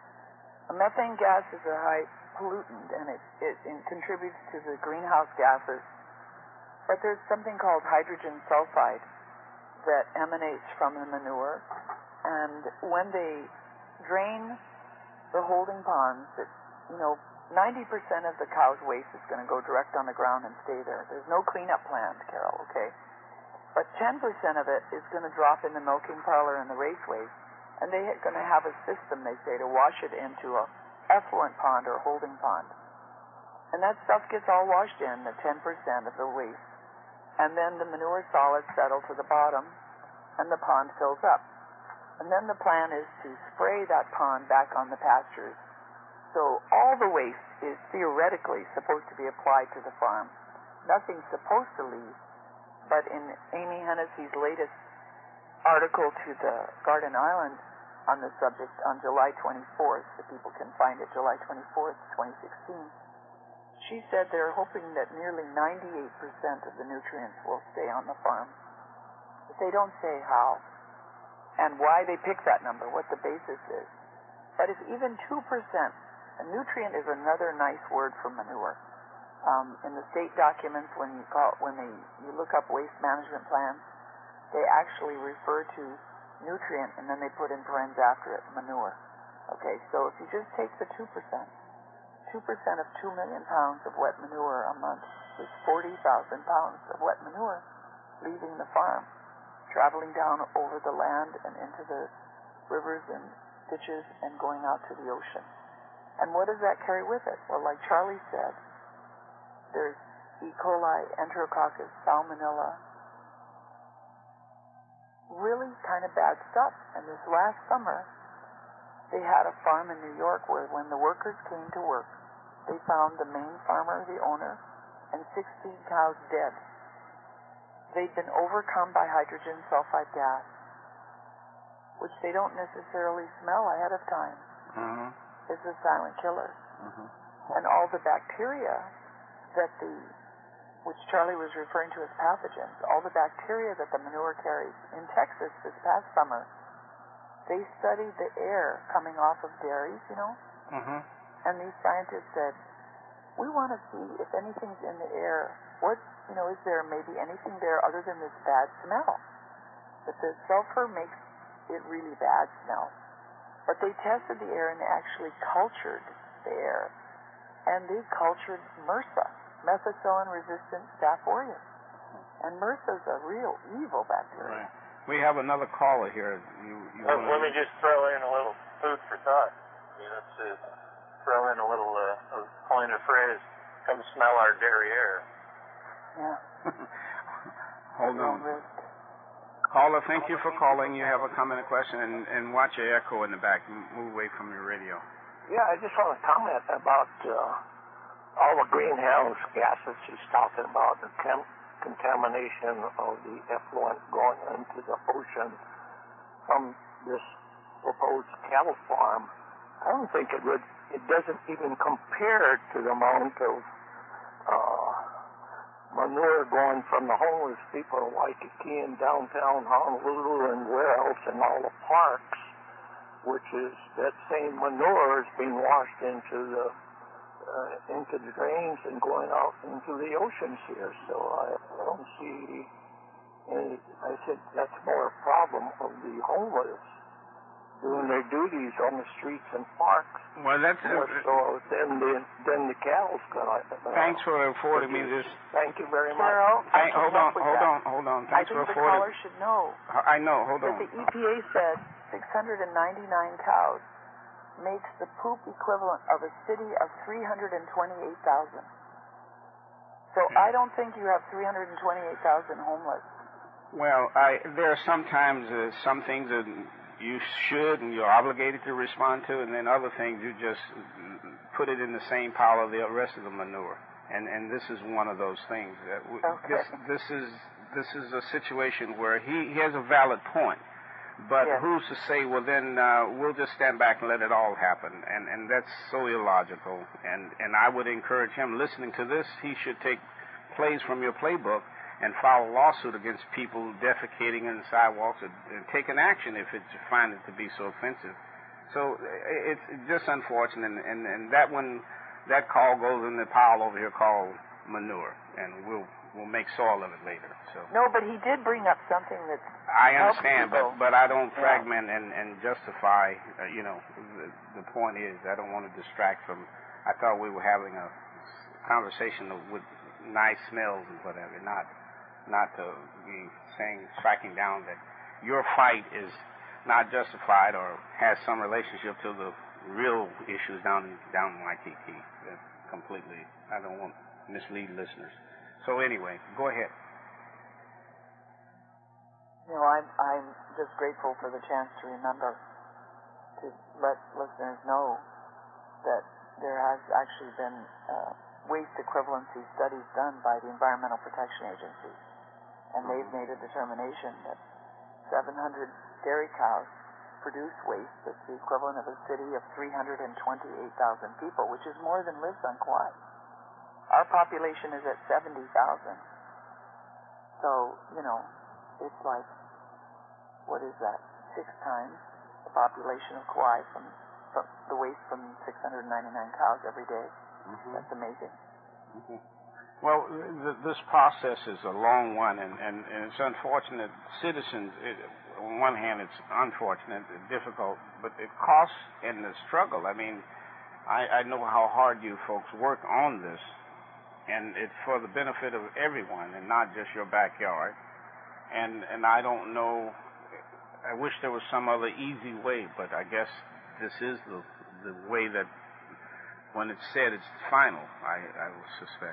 A methane gas is a high pollutant, and it, it, it contributes to the greenhouse gases. But there's something called hydrogen sulfide that emanates from the manure, and when they drain the holding ponds, it you know, ninety percent of the cow's waste is going to go direct on the ground and stay there. There's no cleanup planned, Carol, okay? But ten percent of it is going to drop in the milking parlor and the raceways, and they're going to have a system, they say, to wash it into a effluent pond or holding pond. And that stuff gets all washed in, the ten percent of the waste. And then the manure solids settle to the bottom, and the pond fills up. And then the plan is to spray that pond back on the pastures. So all the waste is theoretically supposed to be applied to the farm. Nothing's supposed to leave. But in Amy Hennessy's latest article to the Garden Island on the subject on July twenty-fourth, if people can find it, July twenty-fourth, twenty sixteen, she said they're hoping that nearly ninety-eight percent of the nutrients will stay on the farm. But they don't say how and why they pick that number, what the basis is. But if even two percent, a nutrient is another nice word for manure. Um, in the state documents, when you call when they you look up waste management plans, they actually refer to nutrient and then they put in parentheses after it manure. Okay, so if you just take the two percent, two percent of two million pounds of wet manure a month is forty thousand pounds of wet manure leaving the farm, traveling down over the land and into the rivers and ditches and going out to the ocean. And what does that carry with it? Well, like Charlie said, there's E. coli, Enterococcus, Salmonella, really kind of bad stuff. And this last summer, they had a farm in New York where when the workers came to work, they found the main farmer, the owner, and sixteen cows dead. They'd been overcome by hydrogen sulfide gas, which they don't necessarily smell ahead of time. Mm-hmm. It's a silent killer. Mm-hmm. And all the bacteria that the, which Charlie was referring to as pathogens, all the bacteria that the manure carries. In Texas this past summer, they studied the air coming off of dairies, you know, Mm-hmm. and these scientists said, we want to see if anything's in the air. What, you know, is there maybe anything there other than this bad smell? But the sulfur makes it really bad smell. But they tested the air and they actually cultured the air. And they cultured MRSA, methicillin-resistant Staph aureus. And MRSA is a real evil bacteria. Right. We have another caller here. You, you Let, wanna... let me just throw in a little food for thought. You know, to throw in a little uh, a point of phrase, come smell our derriere. Yeah. Hold on. Caller, thank you for calling. You have a comment or question, and, and watch your echo in the back. Move away from your radio. Yeah, I just want to comment about uh, all the greenhouse gases he's talking about, the chem- contamination of the effluent going into the ocean from this proposed cattle farm. I don't think it would, it doesn't even compare to the amount of uh, manure going from the homeless people in Waikiki and downtown Honolulu and where else in all the parks, which is that same manure is being washed into the uh, into the drains and going out into the oceans here. So I don't see any. I think that's more a problem of the homeless doing their duties on the streets and parks. Well, that's more uh, so than the than the cattle's gonna. Uh, thanks for affording me this. Thank you very much. Carol, Thank, hold on, hold that. on, hold on. I Thanks think for the affording. caller should know I know. Hold that on. the E P A said six hundred ninety-nine cows makes the poop equivalent of a city of three hundred twenty-eight thousand. So I don't think you have three hundred twenty-eight thousand homeless. Well, I, there are sometimes uh, some things that you should and you're obligated to respond to, and then other things you just put it in the same pile of the rest of the manure. And and this is one of those things. That w- Okay. This this is this is a situation where he, he has a valid point. But yes. who's to say, well, then uh, we'll just stand back and let it all happen. And, and that's so illogical. And, and I would encourage him, listening to this, he should take plays from your playbook and file a lawsuit against people defecating in the sidewalks, and, and take an action if it's find it to be so offensive. So it's just unfortunate. And, and, and that one, that call goes in the pile over here called manure. And we'll we'll make soil of it later. So No, but he did bring up something that's I understand, but but I don't Yeah. fragment and and justify. Uh, you know, the, the point is I don't want to distract from. I thought we were having a conversation with nice smells and whatever, not not to be saying striking down that your fight is not justified or has some relationship to the real issues down down in Waikiki. That's completely. I don't want to mislead listeners. So anyway, go ahead. You know, I'm I'm just grateful for the chance to remember to let listeners know that there has actually been uh, waste equivalency studies done by the Environmental Protection Agency, and they've made a determination that seven hundred dairy cows produce waste that's the equivalent of a city of three hundred twenty-eight thousand people, which is more than lives on Kauai. Our population is at seventy thousand. So, you know, it's like, what is that, six times the population of Kauai from, from the waste from six hundred ninety-nine cows every day. Mm-hmm. That's amazing. Mm-hmm. Well, th- this process is a long one, and, and, and it's unfortunate. Citizens, it, on one hand, it's unfortunate, difficult, but the cost and the struggle. I mean, I, I know how hard you folks work on this, and it's for the benefit of everyone and not just your backyard. And and I don't know, I wish there was some other easy way, but I guess this is the the way that when it's said it's final, I, I would suspect.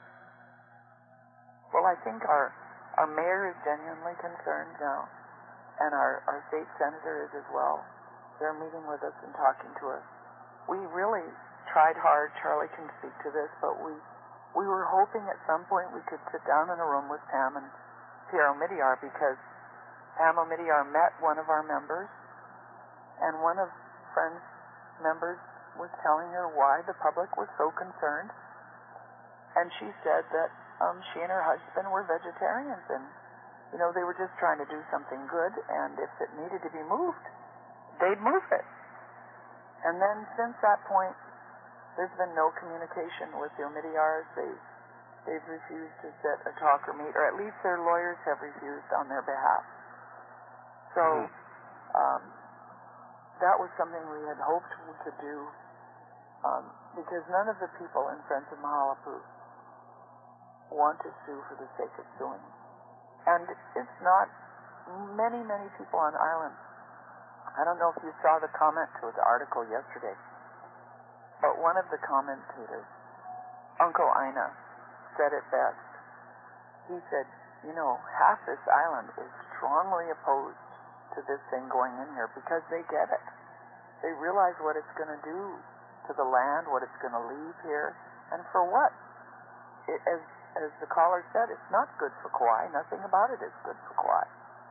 Well, I think our our mayor is genuinely concerned now, and our, our state senator is as well. They're meeting with us and talking to us. We really tried hard. Charlie can speak to this, but we we were hoping at some point we could sit down in a room with Pam and Pierre Omidyar, because Pam Omidyar met one of our members, and one of Friends' members was telling her why the public was so concerned, and she said that um, she and her husband were vegetarians, and you know they were just trying to do something good, and if it needed to be moved, they'd move it. And then since that point, there's been no communication with the Omidyars. They, they've refused to sit or talk or meet, or at least their lawyers have refused on their behalf. So um, that was something we had hoped we could do, um, because none of the people in Friends of Mahalapu want to sue for the sake of suing. And it's not many, many people on island. I don't know if you saw the comment to the article yesterday. But one of the commentators, Uncle Ina, said it best. He said, you know, half this island is strongly opposed to this thing going in here because they get it. They realize what it's going to do to the land, what it's going to leave here, and for what. It, as, as the caller said, it's not good for Kauai. Nothing about it is good for Kauai.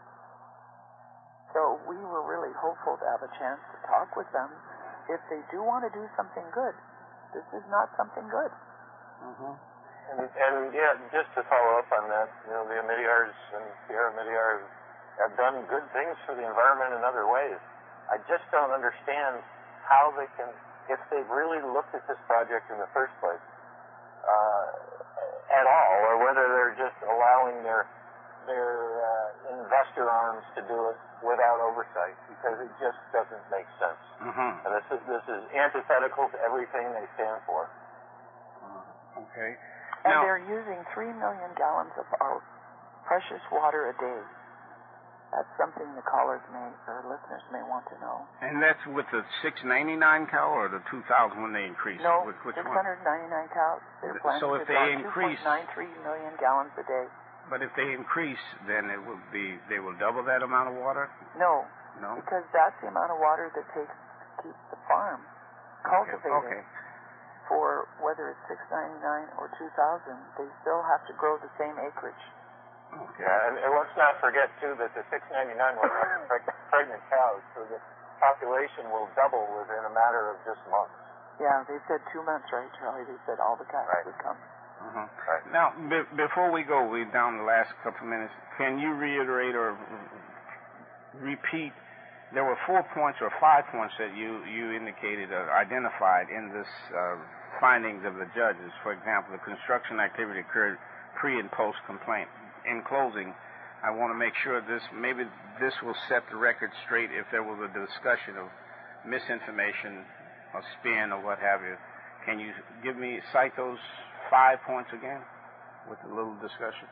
So we were really hopeful to have a chance to talk with them. If they do want to do something good, this is not something good. Mm-hmm. And, and yeah, just to follow up on that, you know, the Amityars and Sierra Amityar have done good things for the environment in other ways. I just don't understand how they can, if they've really looked at this project in the first place uh, at all, or whether they're just allowing their their uh, investor arms to do it without oversight, because it just doesn't make sense. Mm-hmm. And this is this is antithetical to everything they stand for. Okay. And Now, they're using three million gallons of our precious water a day. That's something the callers may, or listeners may want to know. and that's with the six ninety-nine cow or the two thousand when they increase? No, Which, which six one? hundred ninety-nine cows. They're planning So if to they draw increase- two point nine three million gallons a day. But if they increase, then it will be, they will double that amount of water? No, No? because that's the amount of water that takes to keep the farm cultivated. Okay. For whether it's six ninety-nine or two thousand, they still have to grow the same acreage. Okay. Yeah, and, and let's not forget too that the six ninety-nine will have preg- pregnant cows, so the population will double within a matter of just months. Yeah, they said two months, right, Charlie? They said all the cows Right. would come. Uh-huh. Right. Now, be- before we go, we're down the last couple of minutes. Can you reiterate or repeat? There were four points or five points that you, you indicated or identified in this uh, findings of the judges. For example, the construction activity occurred pre and post complaint. In closing, I want to make sure this maybe this will set the record straight if there was a discussion of misinformation or spin or what have you. Can you give me cite those five points again with a little discussion?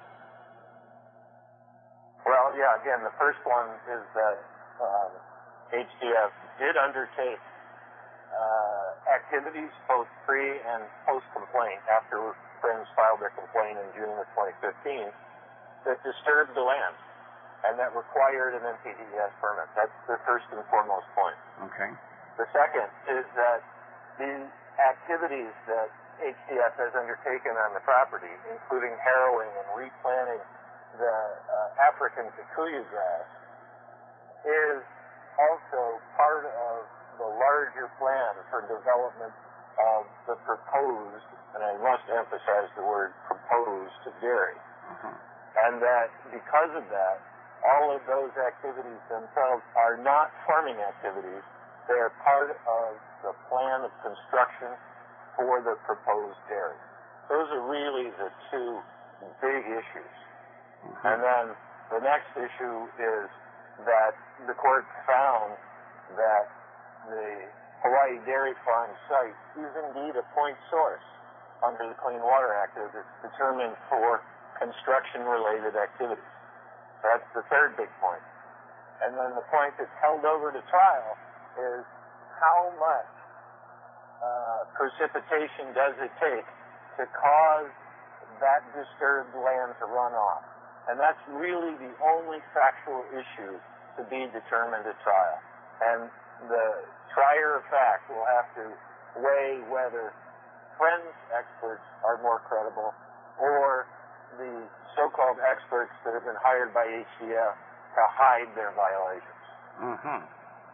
Well, yeah, again, the first one is that um, H D F did undertake uh, activities both pre and post complaint after Friends filed their complaint in June of twenty fifteen that disturbed the land and that required an N P D E S permit. That's the first and foremost point. Okay. The second is that the activities that H D F has undertaken on the property, including harrowing and replanting the uh, African kikuyu grass, is also part of the larger plan for development of the proposed, and I must emphasize the word proposed, dairy. Uh-huh. And that because of that, all of those activities themselves are not farming activities. They are part of the plan of construction for the proposed dairy. Those are really the two big issues. Uh-huh. And then the next issue is that the court found that the Hawaii Dairy Farm site is indeed a point source under the Clean Water Act as it's determined for construction-related activities. So that's the third big point. And then the point that's held over to trial is how much uh, precipitation does it take to cause that disturbed land to run off? And that's really the only factual issue to be determined at trial. And the trier of fact will have to weigh whether Friends experts are more credible or the so-called experts that have been hired by H D F to hide their violations. Mm-hmm.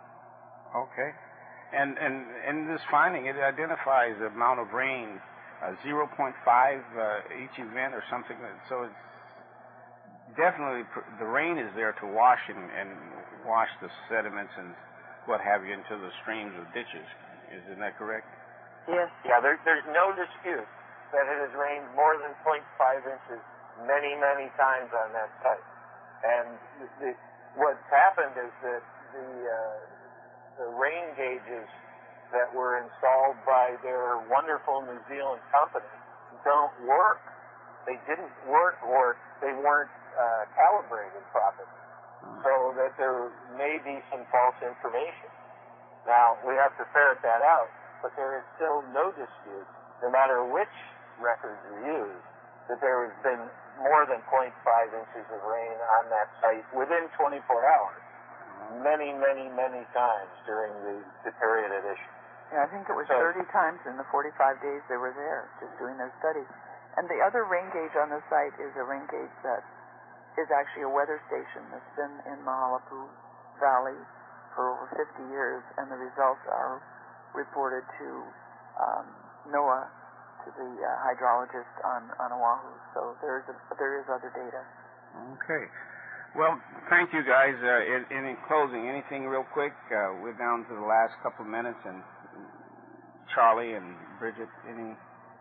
Okay. And, and in this finding, it identifies the amount of rain, uh, zero point five uh, each event or something. So it's definitely, the rain is there to wash and, and wash the sediments and what have you into the streams or ditches. Isn't that correct? Yes. Yeah, there, there's no dispute that it has rained more than zero point five inches many, many times on that site. And the, what's happened is that the, uh, the rain gauges that were installed by their wonderful New Zealand company don't work. They didn't work, or they weren't uh, calibrated properly, so that there may be some false information. Now, we have to ferret that out, but there is still no dispute, no matter which records are used, that there has been more than zero point five inches of rain on that site within twenty-four hours, many, many, many times during the, the period at issue. Yeah, I think it was So- thirty times in the forty-five days they were there, just doing their study. And the other rain gauge on the site is a rain gauge that is actually a weather station that's been in Mahalapu Valley for over fifty years, and the results are reported to um, NOAA, to the uh, hydrologist on, on Oahu. So there is a, there is other data. Okay. Well, thank you guys. Uh, in, in closing, anything real quick? Uh, we're down to the last couple of minutes, and Charlie and Bridget, any?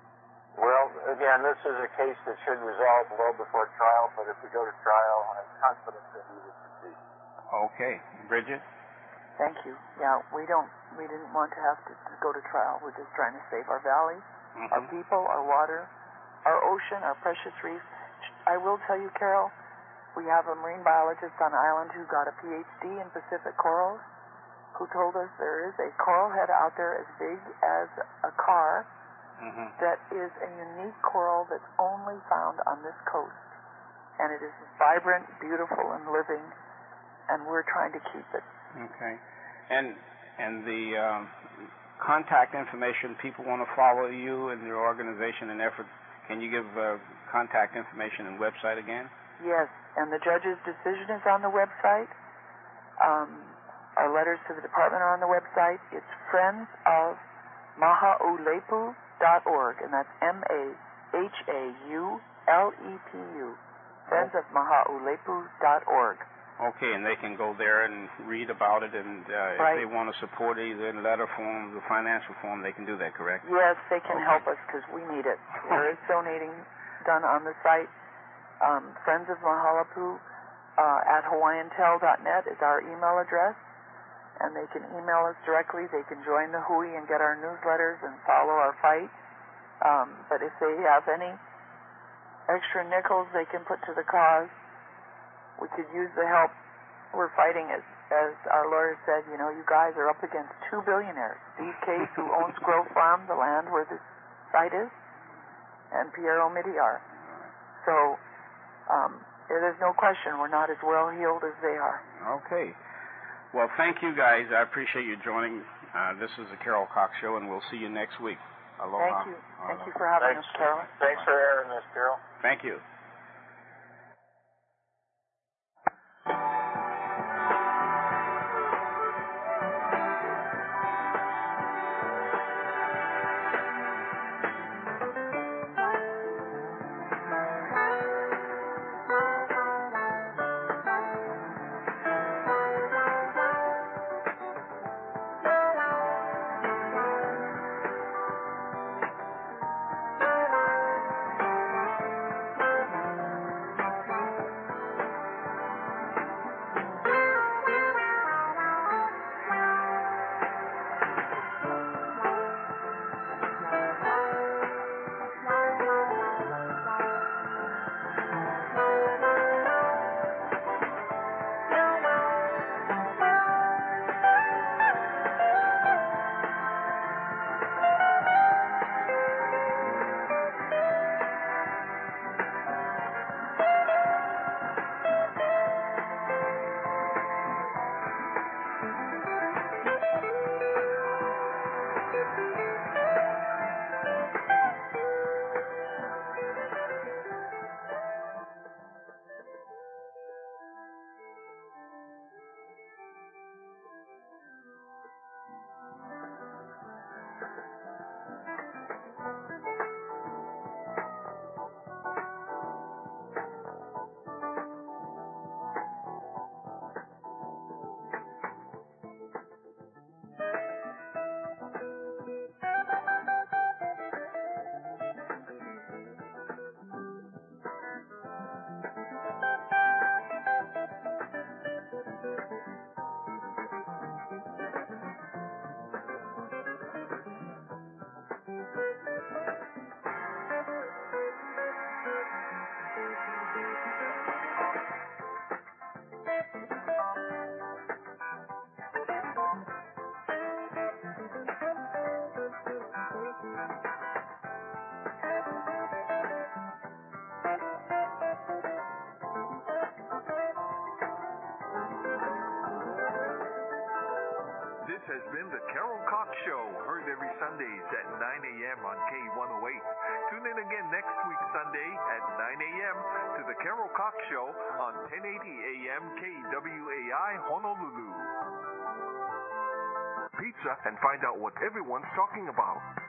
Well, again, this is a case that should resolve well before trial, but if we go to trial, I'm confident that we will succeed. Okay. Bridget? Thank you. Yeah, we don't, we didn't want to have to, to go to trial. We're just trying to save our valley, Mm-hmm. our people, our water, our ocean, our precious reefs. I will tell you, Carol, we have a marine biologist on island who got a P H D in Pacific corals, who told us there is a coral head out there as big as a car Mm-hmm. that is a unique coral that's only found on this coast. And it is vibrant, beautiful, and living, and we're trying to keep it. Okay. And and the um, contact information, people want to follow you and your organization and efforts, can you give uh, contact information and website again? Yes, and the judge's decision is on the website. Um, our letters to the department are on the website. It's Friends of Mahaulepu dot org, and that's M A H A U L E P U. Friends of Mahaulepu dot org. Okay, and they can go there and read about it, and uh, Right. if they want to support either in letter form or financial form, they can do that, correct? Yes, they can Okay. help us because we need it. There is donating done on the site. Um, Friends of Mahalapu uh, at hawaiian tel dot net is our email address, and they can email us directly. They can join the Hui and get our newsletters and follow our fight. Um, but if they have any extra nickels they can put to the cause, we could use the help. We're fighting, as, as our lawyer said, you know, you guys are up against two billionaires. Steve Case, who owns Grove Farm, the land where this site is, and Piero Midyar. So um, there's no question we're not as well heeled as they are. Okay. Well, thank you, guys. I appreciate you joining. Uh, this is the Carol Cox Show, and we'll see you next week. Aloha. Thank you. Thank you for having Thanks, us, Carol. Thanks for airing this, Carol. Thank you. has been the Carol Cox Show, heard every Sundays at nine a.m. on K one oh eight. Tune in again next week Sunday at nine a.m. to the Carol Cox Show on ten eighty a.m. K W A I Honolulu. Pizza and find out what everyone's talking about.